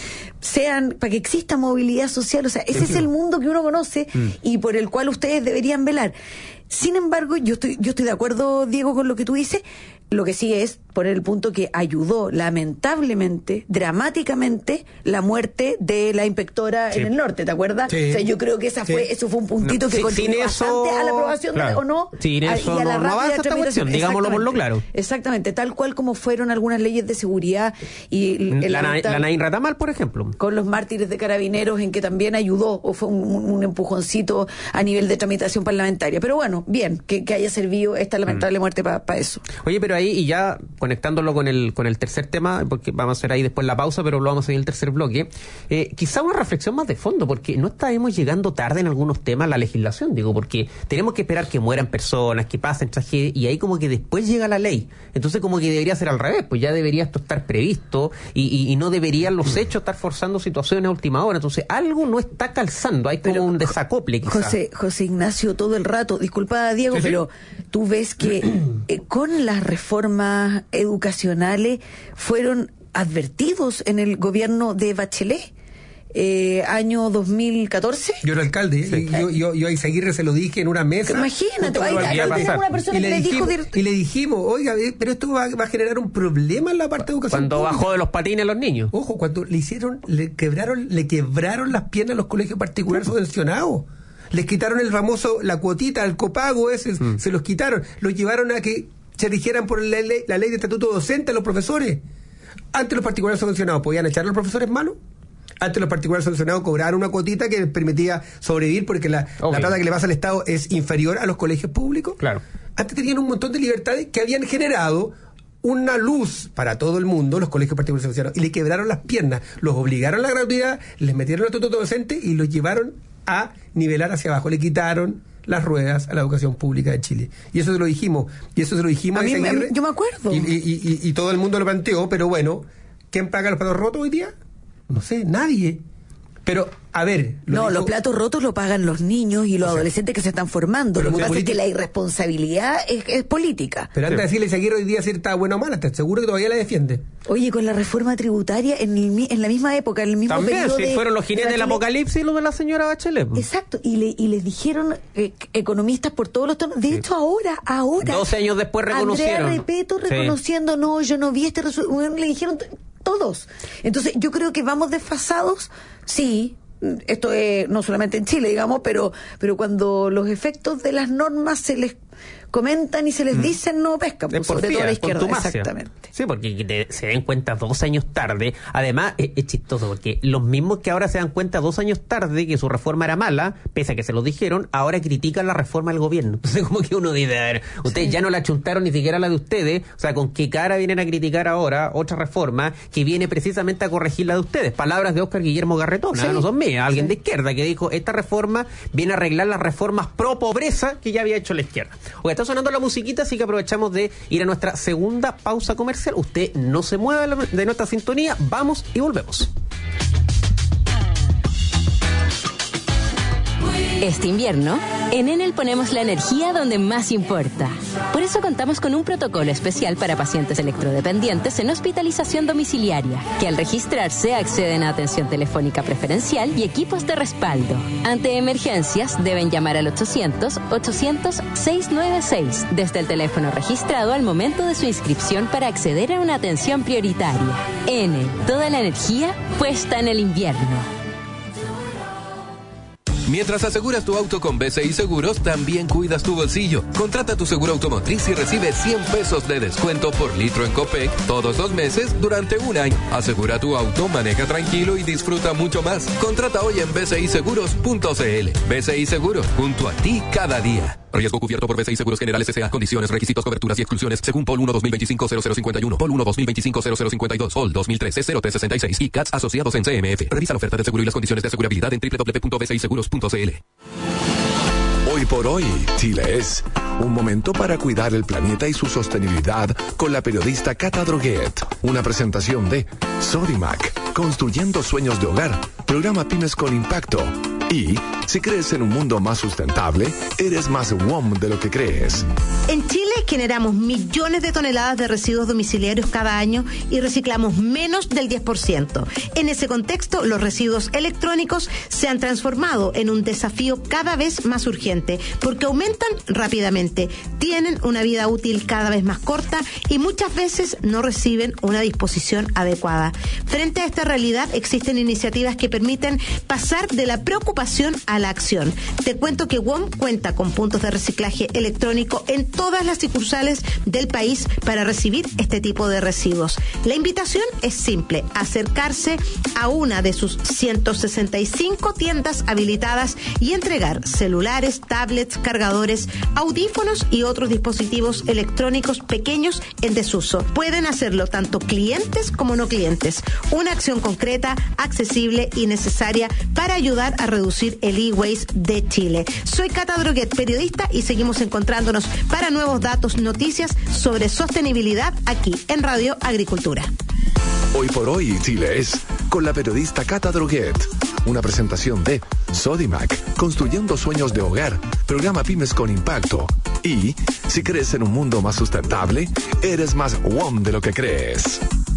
exista movilidad social, o sea, ese es el mundo que uno conoce y por el cual ustedes deberían velar. Sin embargo, yo estoy de acuerdo, Diego, con lo que tú dices. Lo que sí es poner el punto que ayudó lamentablemente, dramáticamente, la muerte de la inspectora en el norte, ¿te acuerdas? Sí. O sea, yo creo que eso fue un puntito que contribuyó bastante a la aprobación, claro, ¿o no? Sin eso y a la no avanza esta cuestión, digámoslo por lo claro. Exactamente, tal cual como fueron algunas leyes de seguridad y la Nain Ratamal, por ejemplo. Con los mártires de Carabineros, en que también ayudó, o fue un empujoncito a nivel de tramitación parlamentaria. Pero bueno, bien, que haya servido esta lamentable muerte para eso. Oye, pero ahí, y ya conectándolo con el tercer tema, porque vamos a hacer ahí después la pausa, pero lo vamos a hacer en el tercer bloque, quizá una reflexión más de fondo, porque no estaremos llegando tarde en algunos temas la legislación, digo, porque tenemos que esperar que mueran personas, que pasen tragedias, y ahí como que después llega la ley. Entonces como que debería ser al revés, pues ya debería esto estar previsto y no deberían los hechos estar forzando situaciones a última hora. Entonces algo no está calzando, hay como un desacople quizá. José Ignacio, todo el rato, disculpa Diego, pero tú ves que con las reformas educacionales fueron advertidos en el gobierno de Bachelet, año 2014. Yo era alcalde, sí. yo a Izaguirre se lo dije en una mesa. Imagínate, una persona que le dijo y le dijimos, oiga, pero esto va a generar un problema en la parte de educación cuando pública. Bajó de los patines a los niños. Ojo, cuando le quebraron las piernas a los colegios particulares subvencionados. Les quitaron la cuotita, el copago ese, se los quitaron. Los llevaron a que se rigieran por la ley de estatuto docente a los profesores. Antes los particulares subvencionados podían echar a los profesores malos. Antes los particulares subvencionados cobraban una cuotita que les permitía sobrevivir porque la plata que le pasa al Estado es inferior a los colegios públicos. Claro. Antes tenían un montón de libertades que habían generado una luz para todo el mundo, los colegios particulares subvencionados, y le quebraron las piernas, los obligaron a la gratuidad, les metieron el estatuto docente y los llevaron a nivelar hacia abajo, le quitaron las ruedas a la educación pública de Chile. Y eso se lo dijimos. A mí, yo me acuerdo. Y todo el mundo lo planteó, pero bueno, ¿quién paga los platos rotos hoy día? No sé, nadie. Pero, a ver... los platos rotos lo pagan los niños y los adolescentes que se están formando. Lo que pasa es que la irresponsabilidad es política. Pero antes de decirle si Aguirre hoy día si está buena o mala, te aseguro que todavía la defiende. Oye, con la reforma tributaria, en la misma época, en el mismo también, periodo sí, fueron los jinetes del apocalipsis y los de la señora Bachelet. Exacto, y les dijeron economistas por todos los tonos. De hecho, ahora 12 años después reconocieron. Andrea Repeto reconociendo, no, yo no vi le dijeron... todos. Entonces, yo creo que vamos desfasados, sí, esto es no solamente en Chile, digamos, pero cuando los efectos de las normas se les comentan y se les dicen, no pescan, pues, sobre todo a la izquierda. Exactamente. Sí, porque se den cuenta 2 años tarde. Además, es chistoso, porque los mismos que ahora se dan cuenta 2 años tarde que su reforma era mala, pese a que se lo dijeron, ahora critican la reforma del gobierno. Entonces, como que uno dice, a ver, ustedes ya no la chuntaron ni siquiera la de ustedes, o sea, ¿con qué cara vienen a criticar ahora otra reforma que viene precisamente a corregir la de ustedes? Palabras de Óscar Guillermo Garretón, no son mías, alguien de izquierda que dijo, esta reforma viene a arreglar las reformas pro pobreza que ya había hecho la izquierda. Oye, está sonando la musiquita, así que aprovechamos de ir a nuestra segunda pausa comercial. Usted no se mueva de nuestra sintonía, vamos y volvemos. Este invierno, en Enel ponemos la energía donde más importa. Por eso contamos con un protocolo especial para pacientes electrodependientes en hospitalización domiciliaria, que al registrarse acceden a atención telefónica preferencial y equipos de respaldo. Ante emergencias, deben llamar al 800-800-696 desde el teléfono registrado al momento de su inscripción para acceder a una atención prioritaria. Enel, toda la energía puesta en el invierno. Mientras aseguras tu auto con BCI Seguros, también cuidas tu bolsillo. Contrata tu seguro automotriz y recibe 100 pesos de descuento por litro en Copec todos los meses durante 1 año. Asegura tu auto, maneja tranquilo y disfruta mucho más. Contrata hoy en bciseguros.cl. BCI Seguros, junto a ti cada día. Riesgo cubierto por BCI Seguros Generales S.A. Condiciones, requisitos, coberturas y exclusiones según POL 1-2025-0051, POL 1-2025-0052, POL 2013-0366 y CATS asociados en CMF. Revisa la oferta de seguro y las condiciones de asegurabilidad en www.bciseguros.cl. Hoy por hoy, Chile es un momento para cuidar el planeta y su sostenibilidad con la periodista Cata Droguet. Una presentación de Sodimac, construyendo sueños de hogar, programa Pymes con Impacto. Y si crees en un mundo más sustentable, eres más WOM de lo que crees. En Chile generamos millones de toneladas de residuos domiciliarios cada año y reciclamos menos del 10%. En ese contexto, los residuos electrónicos se han transformado en un desafío cada vez más urgente porque aumentan rápidamente, tienen una vida útil cada vez más corta y muchas veces no reciben una disposición adecuada. Frente a esta realidad, existen iniciativas que permiten pasar de la preocupación a la acción. Te cuento que WOM cuenta con puntos de reciclaje electrónico en todas las sucursales del país para recibir este tipo de residuos. La invitación es simple: acercarse a una de sus 165 tiendas habilitadas y entregar celulares, tablets, cargadores, audífonos y otros dispositivos electrónicos pequeños en desuso. Pueden hacerlo tanto clientes como no clientes. Una acción concreta, accesible y necesaria para ayudar a reducir el e-waste de Chile. Soy Cata Droguet, periodista, y seguimos encontrándonos para nuevos datos, noticias sobre sostenibilidad aquí en Radio Agricultura. Hoy por hoy, Chile es con la periodista Cata Droguet. Una presentación de Sodimac, construyendo sueños de hogar, programa Pymes con Impacto. Y si crees en un mundo más sustentable, eres más WOM de lo que crees.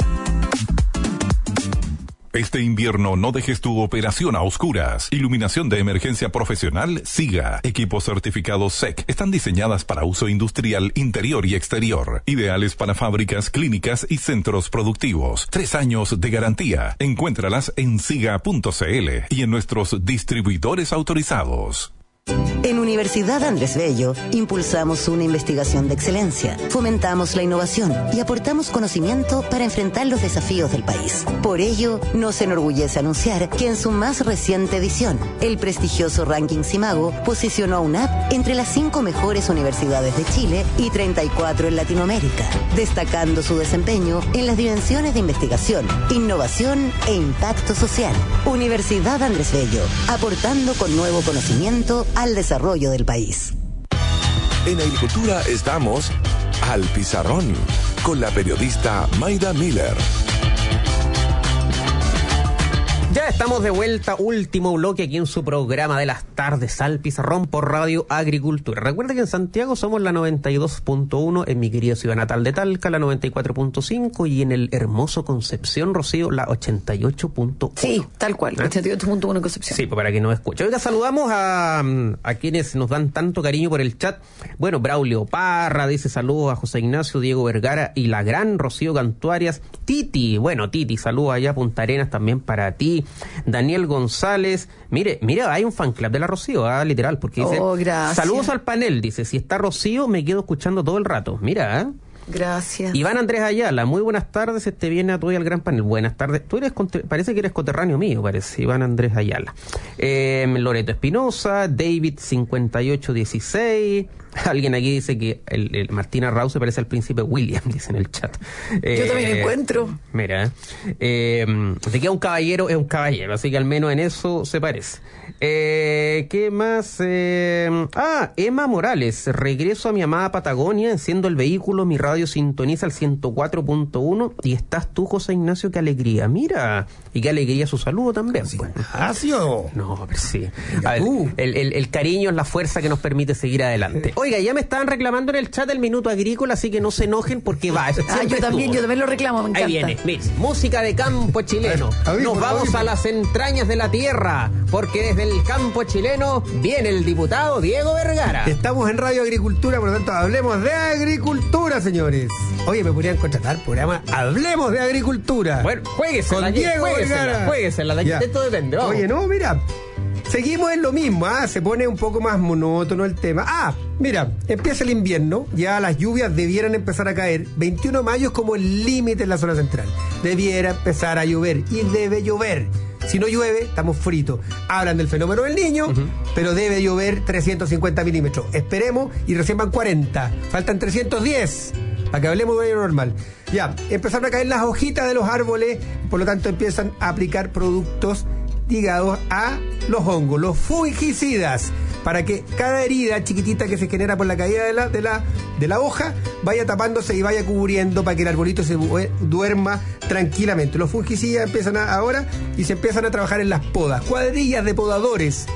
Este invierno no dejes tu operación a oscuras. Iluminación de emergencia profesional SIGA. Equipos certificados SEC. Están diseñadas para uso industrial interior y exterior. Ideales para fábricas, clínicas y centros productivos. 3 años de garantía. Encuéntralas en siga.cl y en nuestros distribuidores autorizados. En Universidad Andrés Bello impulsamos una investigación de excelencia, fomentamos la innovación y aportamos conocimiento para enfrentar los desafíos del país. Por ello, nos enorgullece anunciar que en su más reciente edición, el prestigioso ranking Simago posicionó a UNAP entre las 5 mejores universidades de Chile y 34 en Latinoamérica, destacando su desempeño en las dimensiones de investigación, innovación e impacto social. Universidad Andrés Bello, aportando con nuevo conocimiento al desarrollo del país. En Agricultura estamos al Pizarrón con la periodista Mayda Miller. Ya estamos de vuelta, último bloque aquí en su programa de las tardes al Pizarrón por Radio Agricultura. Recuerda que en Santiago somos la 92.1, en mi querida ciudad natal de Talca la 94.5 y en el hermoso Concepción, Rocío, la 88.1. Sí, tal cual, 88.1 en Concepción. Sí, pues para que nos escuche. Oiga, saludamos a quienes nos dan tanto cariño por el chat. Bueno, Braulio Parra dice saludos a José Ignacio, Diego Vergara y la gran Rocío Cantuarias. Titi, saludos allá a Punta Arenas también para ti. Daniel González, mire, hay un fan club de la Rocío, literal, porque dice, gracias. Saludos al panel, dice, si está Rocío me quedo escuchando todo el rato, mira, Gracias. Iván Andrés Ayala, muy buenas tardes, viene a todo y al gran panel. Buenas tardes. Tú parece que eres coterráneo mío, parece, Iván Andrés Ayala. Loreto Espinosa, David 5816. Alguien aquí dice que el Martina Rause se parece al príncipe William, dice en el chat. Yo también encuentro. Mira, de que un caballero es un caballero, así que al menos en eso se parece. ¿Qué más? Emma Morales, regreso a mi amada Patagonia, enciendo el vehículo, mi radio sintoniza al 104.1 y estás tú, José Ignacio, qué alegría. Mira, y qué alegría su saludo también. Ignacio. No, pero sí. A ver, el cariño es la fuerza que nos permite seguir adelante. Oiga, ya me estaban reclamando en el chat el minuto agrícola, así que no se enojen porque va. Yo también lo reclamo, me encanta. Ahí viene, mira, música de campo chileno. Nos vamos a las entrañas de la tierra, porque desde el campo chileno viene el diputado Diego Vergara. Estamos en Radio Agricultura, por lo tanto, hablemos de agricultura, señores. Oye, me podrían contratar programa Hablemos de Agricultura. Bueno, juéguesela, con Diego Vergara. Juéguesela, de esto depende. Vamos. Oye, no, mira, seguimos en lo mismo, se pone un poco más monótono el tema. Mira, empieza el invierno, ya las lluvias debieran empezar a caer. 21 de mayo es como el límite en la zona central. Debiera empezar a llover y debe llover. Si no llueve, estamos fritos. Hablan del fenómeno del Niño, pero debe llover 350 milímetros. Esperemos y recién van 40. Faltan 310 para que hablemos de un año normal. Ya, empezaron a caer las hojitas de los árboles, por lo tanto empiezan a aplicar productos ligados a los hongos, los fungicidas, para que cada herida chiquitita que se genera por la caída de la hoja vaya tapándose y vaya cubriendo para que el arbolito se duerma tranquilamente. Los fungicidas empiezan ahora y se empiezan a trabajar en las podas, cuadrillas de podadores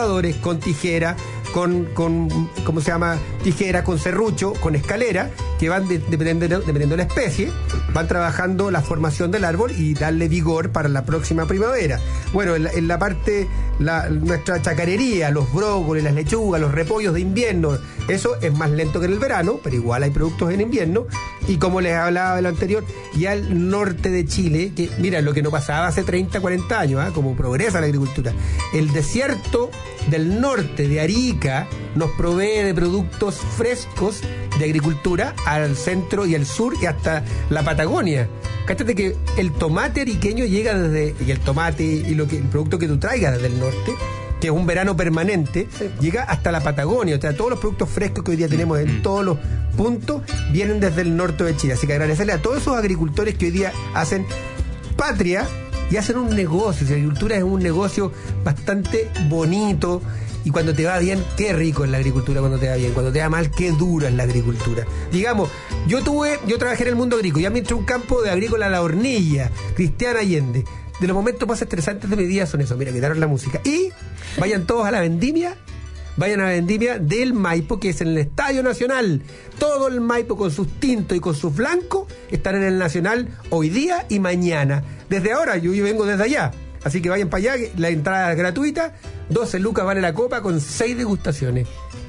con tijera, con ¿cómo se llama? Tijera, con serrucho, con escalera, que van dependiendo de la especie, van trabajando la formación del árbol y darle vigor para la próxima primavera. Bueno, en la parte, nuestra chacarería, los brócolis, las lechugas, los repollos de invierno, eso es más lento que en el verano, pero igual hay productos en invierno. Y como les hablaba de lo anterior, ya el norte de Chile, que mira, lo que no pasaba hace 30, 40 años, como progresa la agricultura. El desierto del norte de Arica nos provee de productos frescos de agricultura al centro y al sur y hasta la Patagonia. Cáchate que el tomate ariqueño llega y el tomate y el producto que tú traigas desde el norte, que es un verano permanente, llega hasta la Patagonia. O sea, todos los productos frescos que hoy día tenemos en todos los puntos vienen desde el norte de Chile. Así que agradecerle a todos esos agricultores que hoy día hacen patria y hacen un negocio. La agricultura es un negocio bastante bonito. Y cuando te va bien, qué rico es la agricultura cuando te va bien. Cuando te va mal, qué dura es la agricultura. Digamos, yo trabajé en el mundo agrícola. Ya me entré a un campo de agrícola a La Hornilla, Cristiana Allende. De los momentos más estresantes de mi vida son esos. Mira, quitaron la música. Y vayan todos a la vendimia. Vayan a la vendimia del Maipo, que es en el Estadio Nacional. Todo el Maipo con sus tintos y con sus blancos están en el Nacional hoy día y mañana. Desde ahora, yo vengo desde allá. Así que vayan para allá, la entrada es gratuita, 12 lucas vale la copa con 6 degustaciones.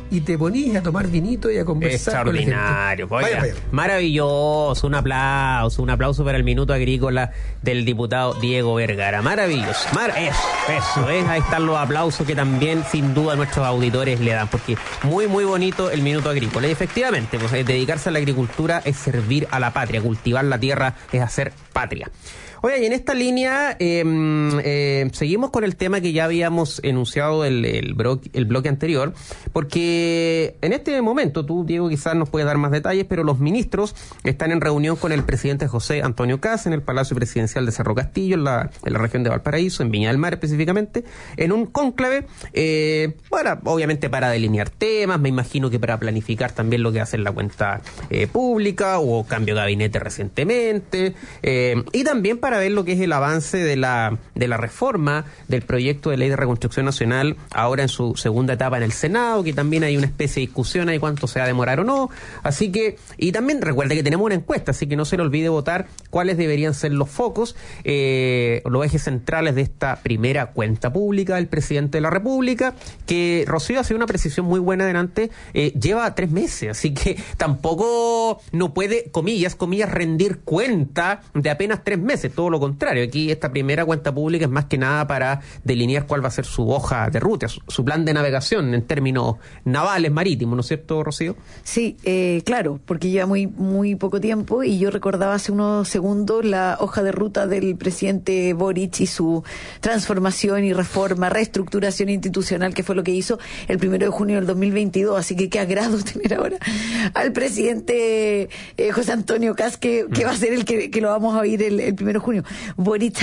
y te ponís a tomar vinito y a conversar con la gente. Extraordinario. Oiga, maravilloso. Un aplauso para el Minuto Agrícola del diputado Diego Vergara. Maravilloso. Eso es. Ahí están los aplausos que también, sin duda, nuestros auditores le dan, porque muy bonito el Minuto Agrícola. Y efectivamente, pues dedicarse a la agricultura es servir a la patria. Cultivar la tierra es hacer patria. Oye, y en esta línea seguimos con el tema que ya habíamos enunciado el bloque anterior, porque en este momento, tú, Diego, quizás nos puedes dar más detalles, pero los ministros están en reunión con el presidente José Antonio Kast en el Palacio Presidencial de Cerro Castillo, en la región de Valparaíso, en Viña del Mar específicamente, en un cónclave, obviamente para delinear temas, me imagino que para planificar también lo que hace la cuenta pública, hubo cambio de gabinete recientemente, y también para ver lo que es el avance de la reforma del proyecto de ley de reconstrucción nacional, ahora en su segunda etapa en el Senado, que también hay una especie de discusión ahí cuánto se va a demorar o no. Así que, y también recuerde que tenemos una encuesta, así que no se le olvide votar cuáles deberían ser los focos, los ejes centrales de esta primera cuenta pública del presidente de la República, que Rocío hace una precisión muy buena adelante, lleva 3 meses, así que tampoco no puede, comillas, rendir cuenta de apenas 3 meses. Todo lo contrario, aquí esta primera cuenta pública es más que nada para delinear cuál va a ser su hoja de ruta, su plan de navegación en términos navales, marítimos, ¿no es cierto, Rocío? Sí, claro, porque lleva muy poco tiempo y yo recordaba hace unos segundos la hoja de ruta del presidente Boric y su transformación y reforma, reestructuración institucional, que fue lo que hizo el 1 de junio del 2022, así que qué agrado tener ahora al presidente José Antonio Kast, que va a ser el que lo vamos a oír el 1 de junio. Boric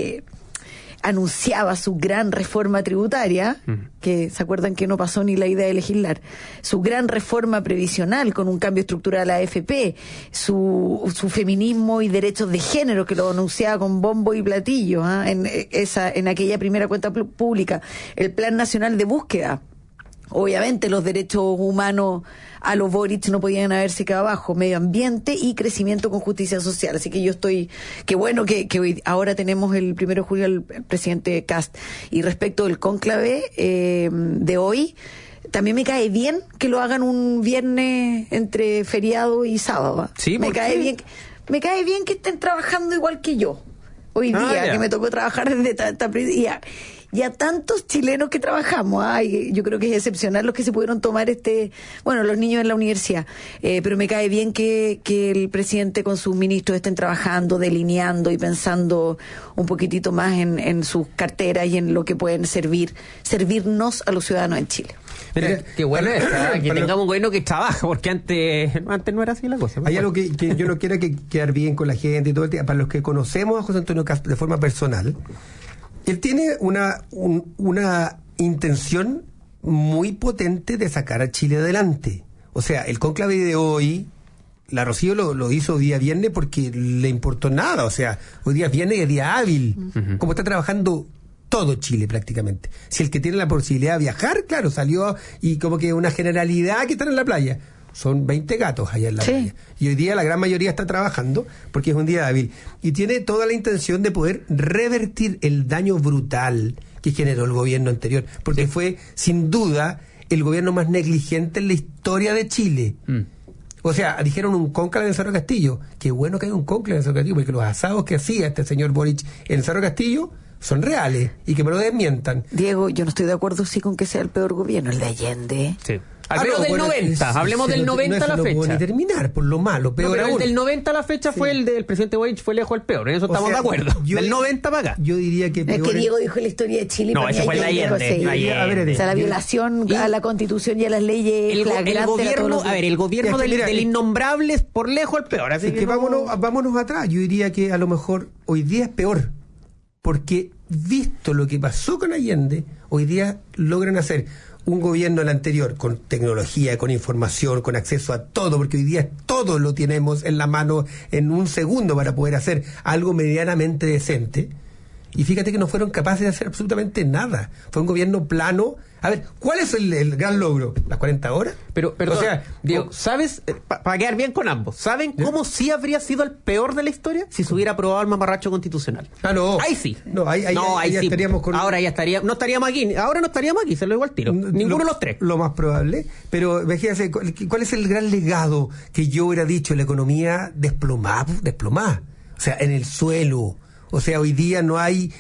anunciaba su gran reforma tributaria, que se acuerdan que no pasó ni la idea de legislar, su gran reforma previsional con un cambio estructural a la AFP, su feminismo y derechos de género, que lo anunciaba con bombo y platillo en aquella primera cuenta pública, el Plan Nacional de Búsqueda. Obviamente los derechos humanos a los Boric no podían haberse quedado abajo, medio ambiente y crecimiento con justicia social. Así que yo estoy, qué bueno que hoy, ahora tenemos el 1 de julio al presidente Kast. Y respecto del cónclave de hoy, también me cae bien que lo hagan un viernes entre feriado y sábado. Sí, me cae bien que estén trabajando igual que yo hoy día, que me tocó trabajar desde y a tantos chilenos que trabajamos. Yo creo que es excepcional los que se pudieron tomar los niños en la universidad. Pero me cae bien que el presidente con sus ministros estén trabajando, delineando y pensando un poquitito más en sus carteras y en lo que pueden servirnos a los ciudadanos en Chile. Mira, qué bueno es que tengamos un gobierno que trabaja, porque antes no era así la cosa. Hay algo que yo no quiero quedar bien con la gente y todo el tiempo. Para los que conocemos a José Antonio Kast de forma personal, él tiene una intención muy potente de sacar a Chile adelante. O sea, el cónclave de hoy, la Rocío lo hizo día viernes porque le importó nada. O sea, hoy día es viernes y es día hábil. Como está trabajando todo Chile prácticamente. Si el que tiene la posibilidad de viajar, claro, salió y como que una generalidad que están en la playa. Son 20 gatos allá en la playa. Y hoy día la gran mayoría está trabajando porque es un día hábil. Y tiene toda la intención de poder revertir el daño brutal que generó el gobierno anterior. Porque fue, sin duda, el gobierno más negligente en la historia de Chile. O sea, dijeron un cónclave en Cerro Castillo. Qué bueno que hay un cónclave en Cerro Castillo, porque los asados que hacía este señor Boric en Cerro Castillo son reales y que me lo desmientan. Diego, yo no estoy de acuerdo con que sea el peor gobierno, el de Allende. Sí. Hablemos del 90 a la fecha. No puedo ni terminar por lo malo, peor pero aún. Del 90 a la fecha fue el del presidente Boric, fue lejos el peor, en eso estamos de acuerdo. Del 90 para acá. Yo diría que peor. Es que Diego dijo la historia de Chile. No, eso fue el de Allende. O sea, la violación a la Constitución y a las leyes el gobierno del innombrable es por lejos el peor. Así que vámonos atrás. Yo diría que a lo mejor hoy día es peor. Porque visto lo que pasó con Allende, hoy día logran hacer un gobierno el anterior con tecnología, con información, con acceso a todo, porque hoy día todo lo tenemos en la mano en un segundo para poder hacer algo medianamente decente. Y fíjate que no fueron capaces de hacer absolutamente nada. Fue un gobierno plano. A ver, ¿cuál es el gran logro? ¿Las 40 horas? Pero, perdón, o sea, Diego, ¿sabes? Para quedar bien con ambos, ¿saben cómo sí habría sido el peor de la historia? Si se hubiera aprobado el mamarracho constitucional. Ah, no. Ahí sí. No, ahí sí. Estaríamos con... Ahora ya estaríamos, no estaríamos aquí. Ahora no estaríamos aquí, se lo digo al tiro. Ninguno de los tres. Lo más probable. Pero, imagínense, ¿cuál es el gran legado que yo hubiera dicho? La economía desplomada. O sea, en el suelo. O sea, hoy día no hay...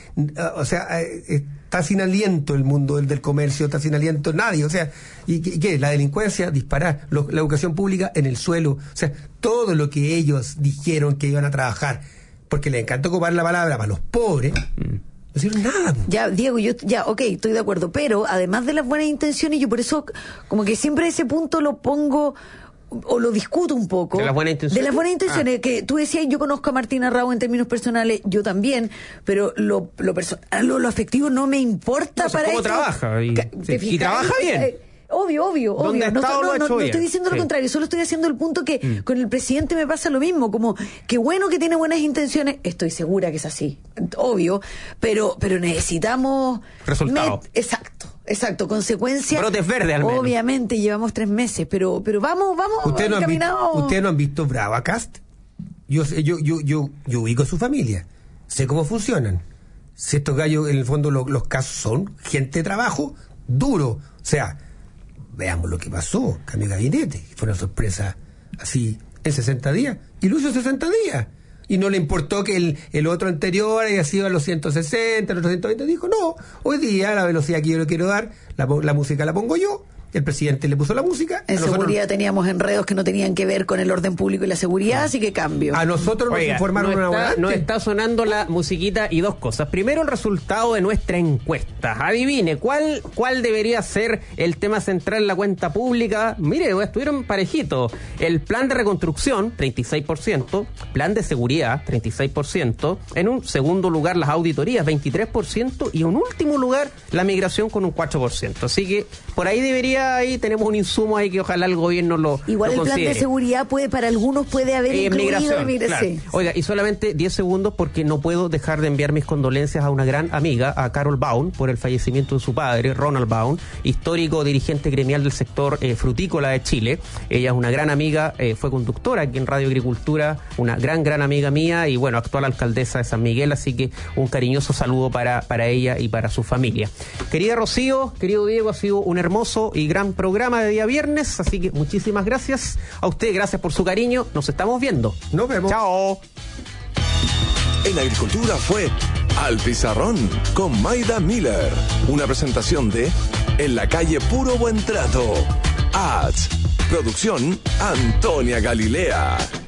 está sin aliento el mundo del comercio, está sin aliento nadie. O sea, ¿y qué? La delincuencia, disparar. La educación pública en el suelo. O sea, todo lo que ellos dijeron que iban a trabajar, porque les encanta ocupar la palabra para los pobres, no hicieron nada. Ya, Diego, ok, estoy de acuerdo. Pero, además de las buenas intenciones, yo por eso, como que siempre ese punto lo pongo... o lo discuto un poco. ¿De las buenas intenciones? De las buenas intenciones, que tú decías, yo conozco a Martina Rao en términos personales, yo también, pero lo personal, lo afectivo no me importa para cómo esto. Trabaja y trabaja bien. Obvio. No estoy diciendo lo contrario, solo estoy haciendo el punto que con el presidente me pasa lo mismo, como que bueno que tiene buenas intenciones, estoy segura que es así, obvio, pero necesitamos... Resultado. Exacto, consecuencias. Brotes verdes, al menos. Obviamente llevamos 3 meses, pero vamos ¿Ustedes encaminados. no han visto Bravo a Cast? Yo ubico a su familia, sé cómo funcionan. Si estos gallos, en el fondo, los casos son gente de trabajo duro. O sea, veamos lo que pasó, cambio de gabinete, fue una sorpresa así en 60 días, y lo hizo en 60 días. Y no le importó que el otro anterior haya sido a los 160, a los 120. Dijo, no, hoy día la velocidad que yo le quiero dar, la música la pongo yo. El presidente le puso la música. En seguridad teníamos enredos que no tenían que ver con el orden público y la seguridad, así que cambio. A nosotros nos informaron una hora antes. Nos está sonando la musiquita y 2 cosas. Primero, el resultado de nuestra encuesta. Adivine, ¿cuál debería ser el tema central en la cuenta pública? Mire, estuvieron parejitos. El plan de reconstrucción, 36%. Plan de seguridad, 36%. En un segundo lugar, las auditorías, 23%. Y en un último lugar, la migración con un 4%. Así que por ahí ahí tenemos un insumo ahí que ojalá el gobierno lo igual lo el plan de seguridad para algunos puede haber incluido migración, claro. Oiga, y solamente 10 segundos porque no puedo dejar de enviar mis condolencias a una gran amiga, a Carol Baum, por el fallecimiento de su padre, Ronald Baum, histórico dirigente gremial del sector frutícola de Chile. Ella es una gran amiga, fue conductora aquí en Radio Agricultura, una gran amiga mía y bueno, actual alcaldesa de San Miguel, así que un cariñoso saludo para ella y para su familia. Querida Rocío, querido Diego, ha sido un hermoso y gran programa de día viernes, así que muchísimas gracias a usted, gracias por su cariño, nos estamos viendo. Nos vemos. Chao. En Agricultura fue Al Pizarrón con Maida Miller, una presentación de En la calle Puro Buen Trato. Ads. Producción Antonia Galilea.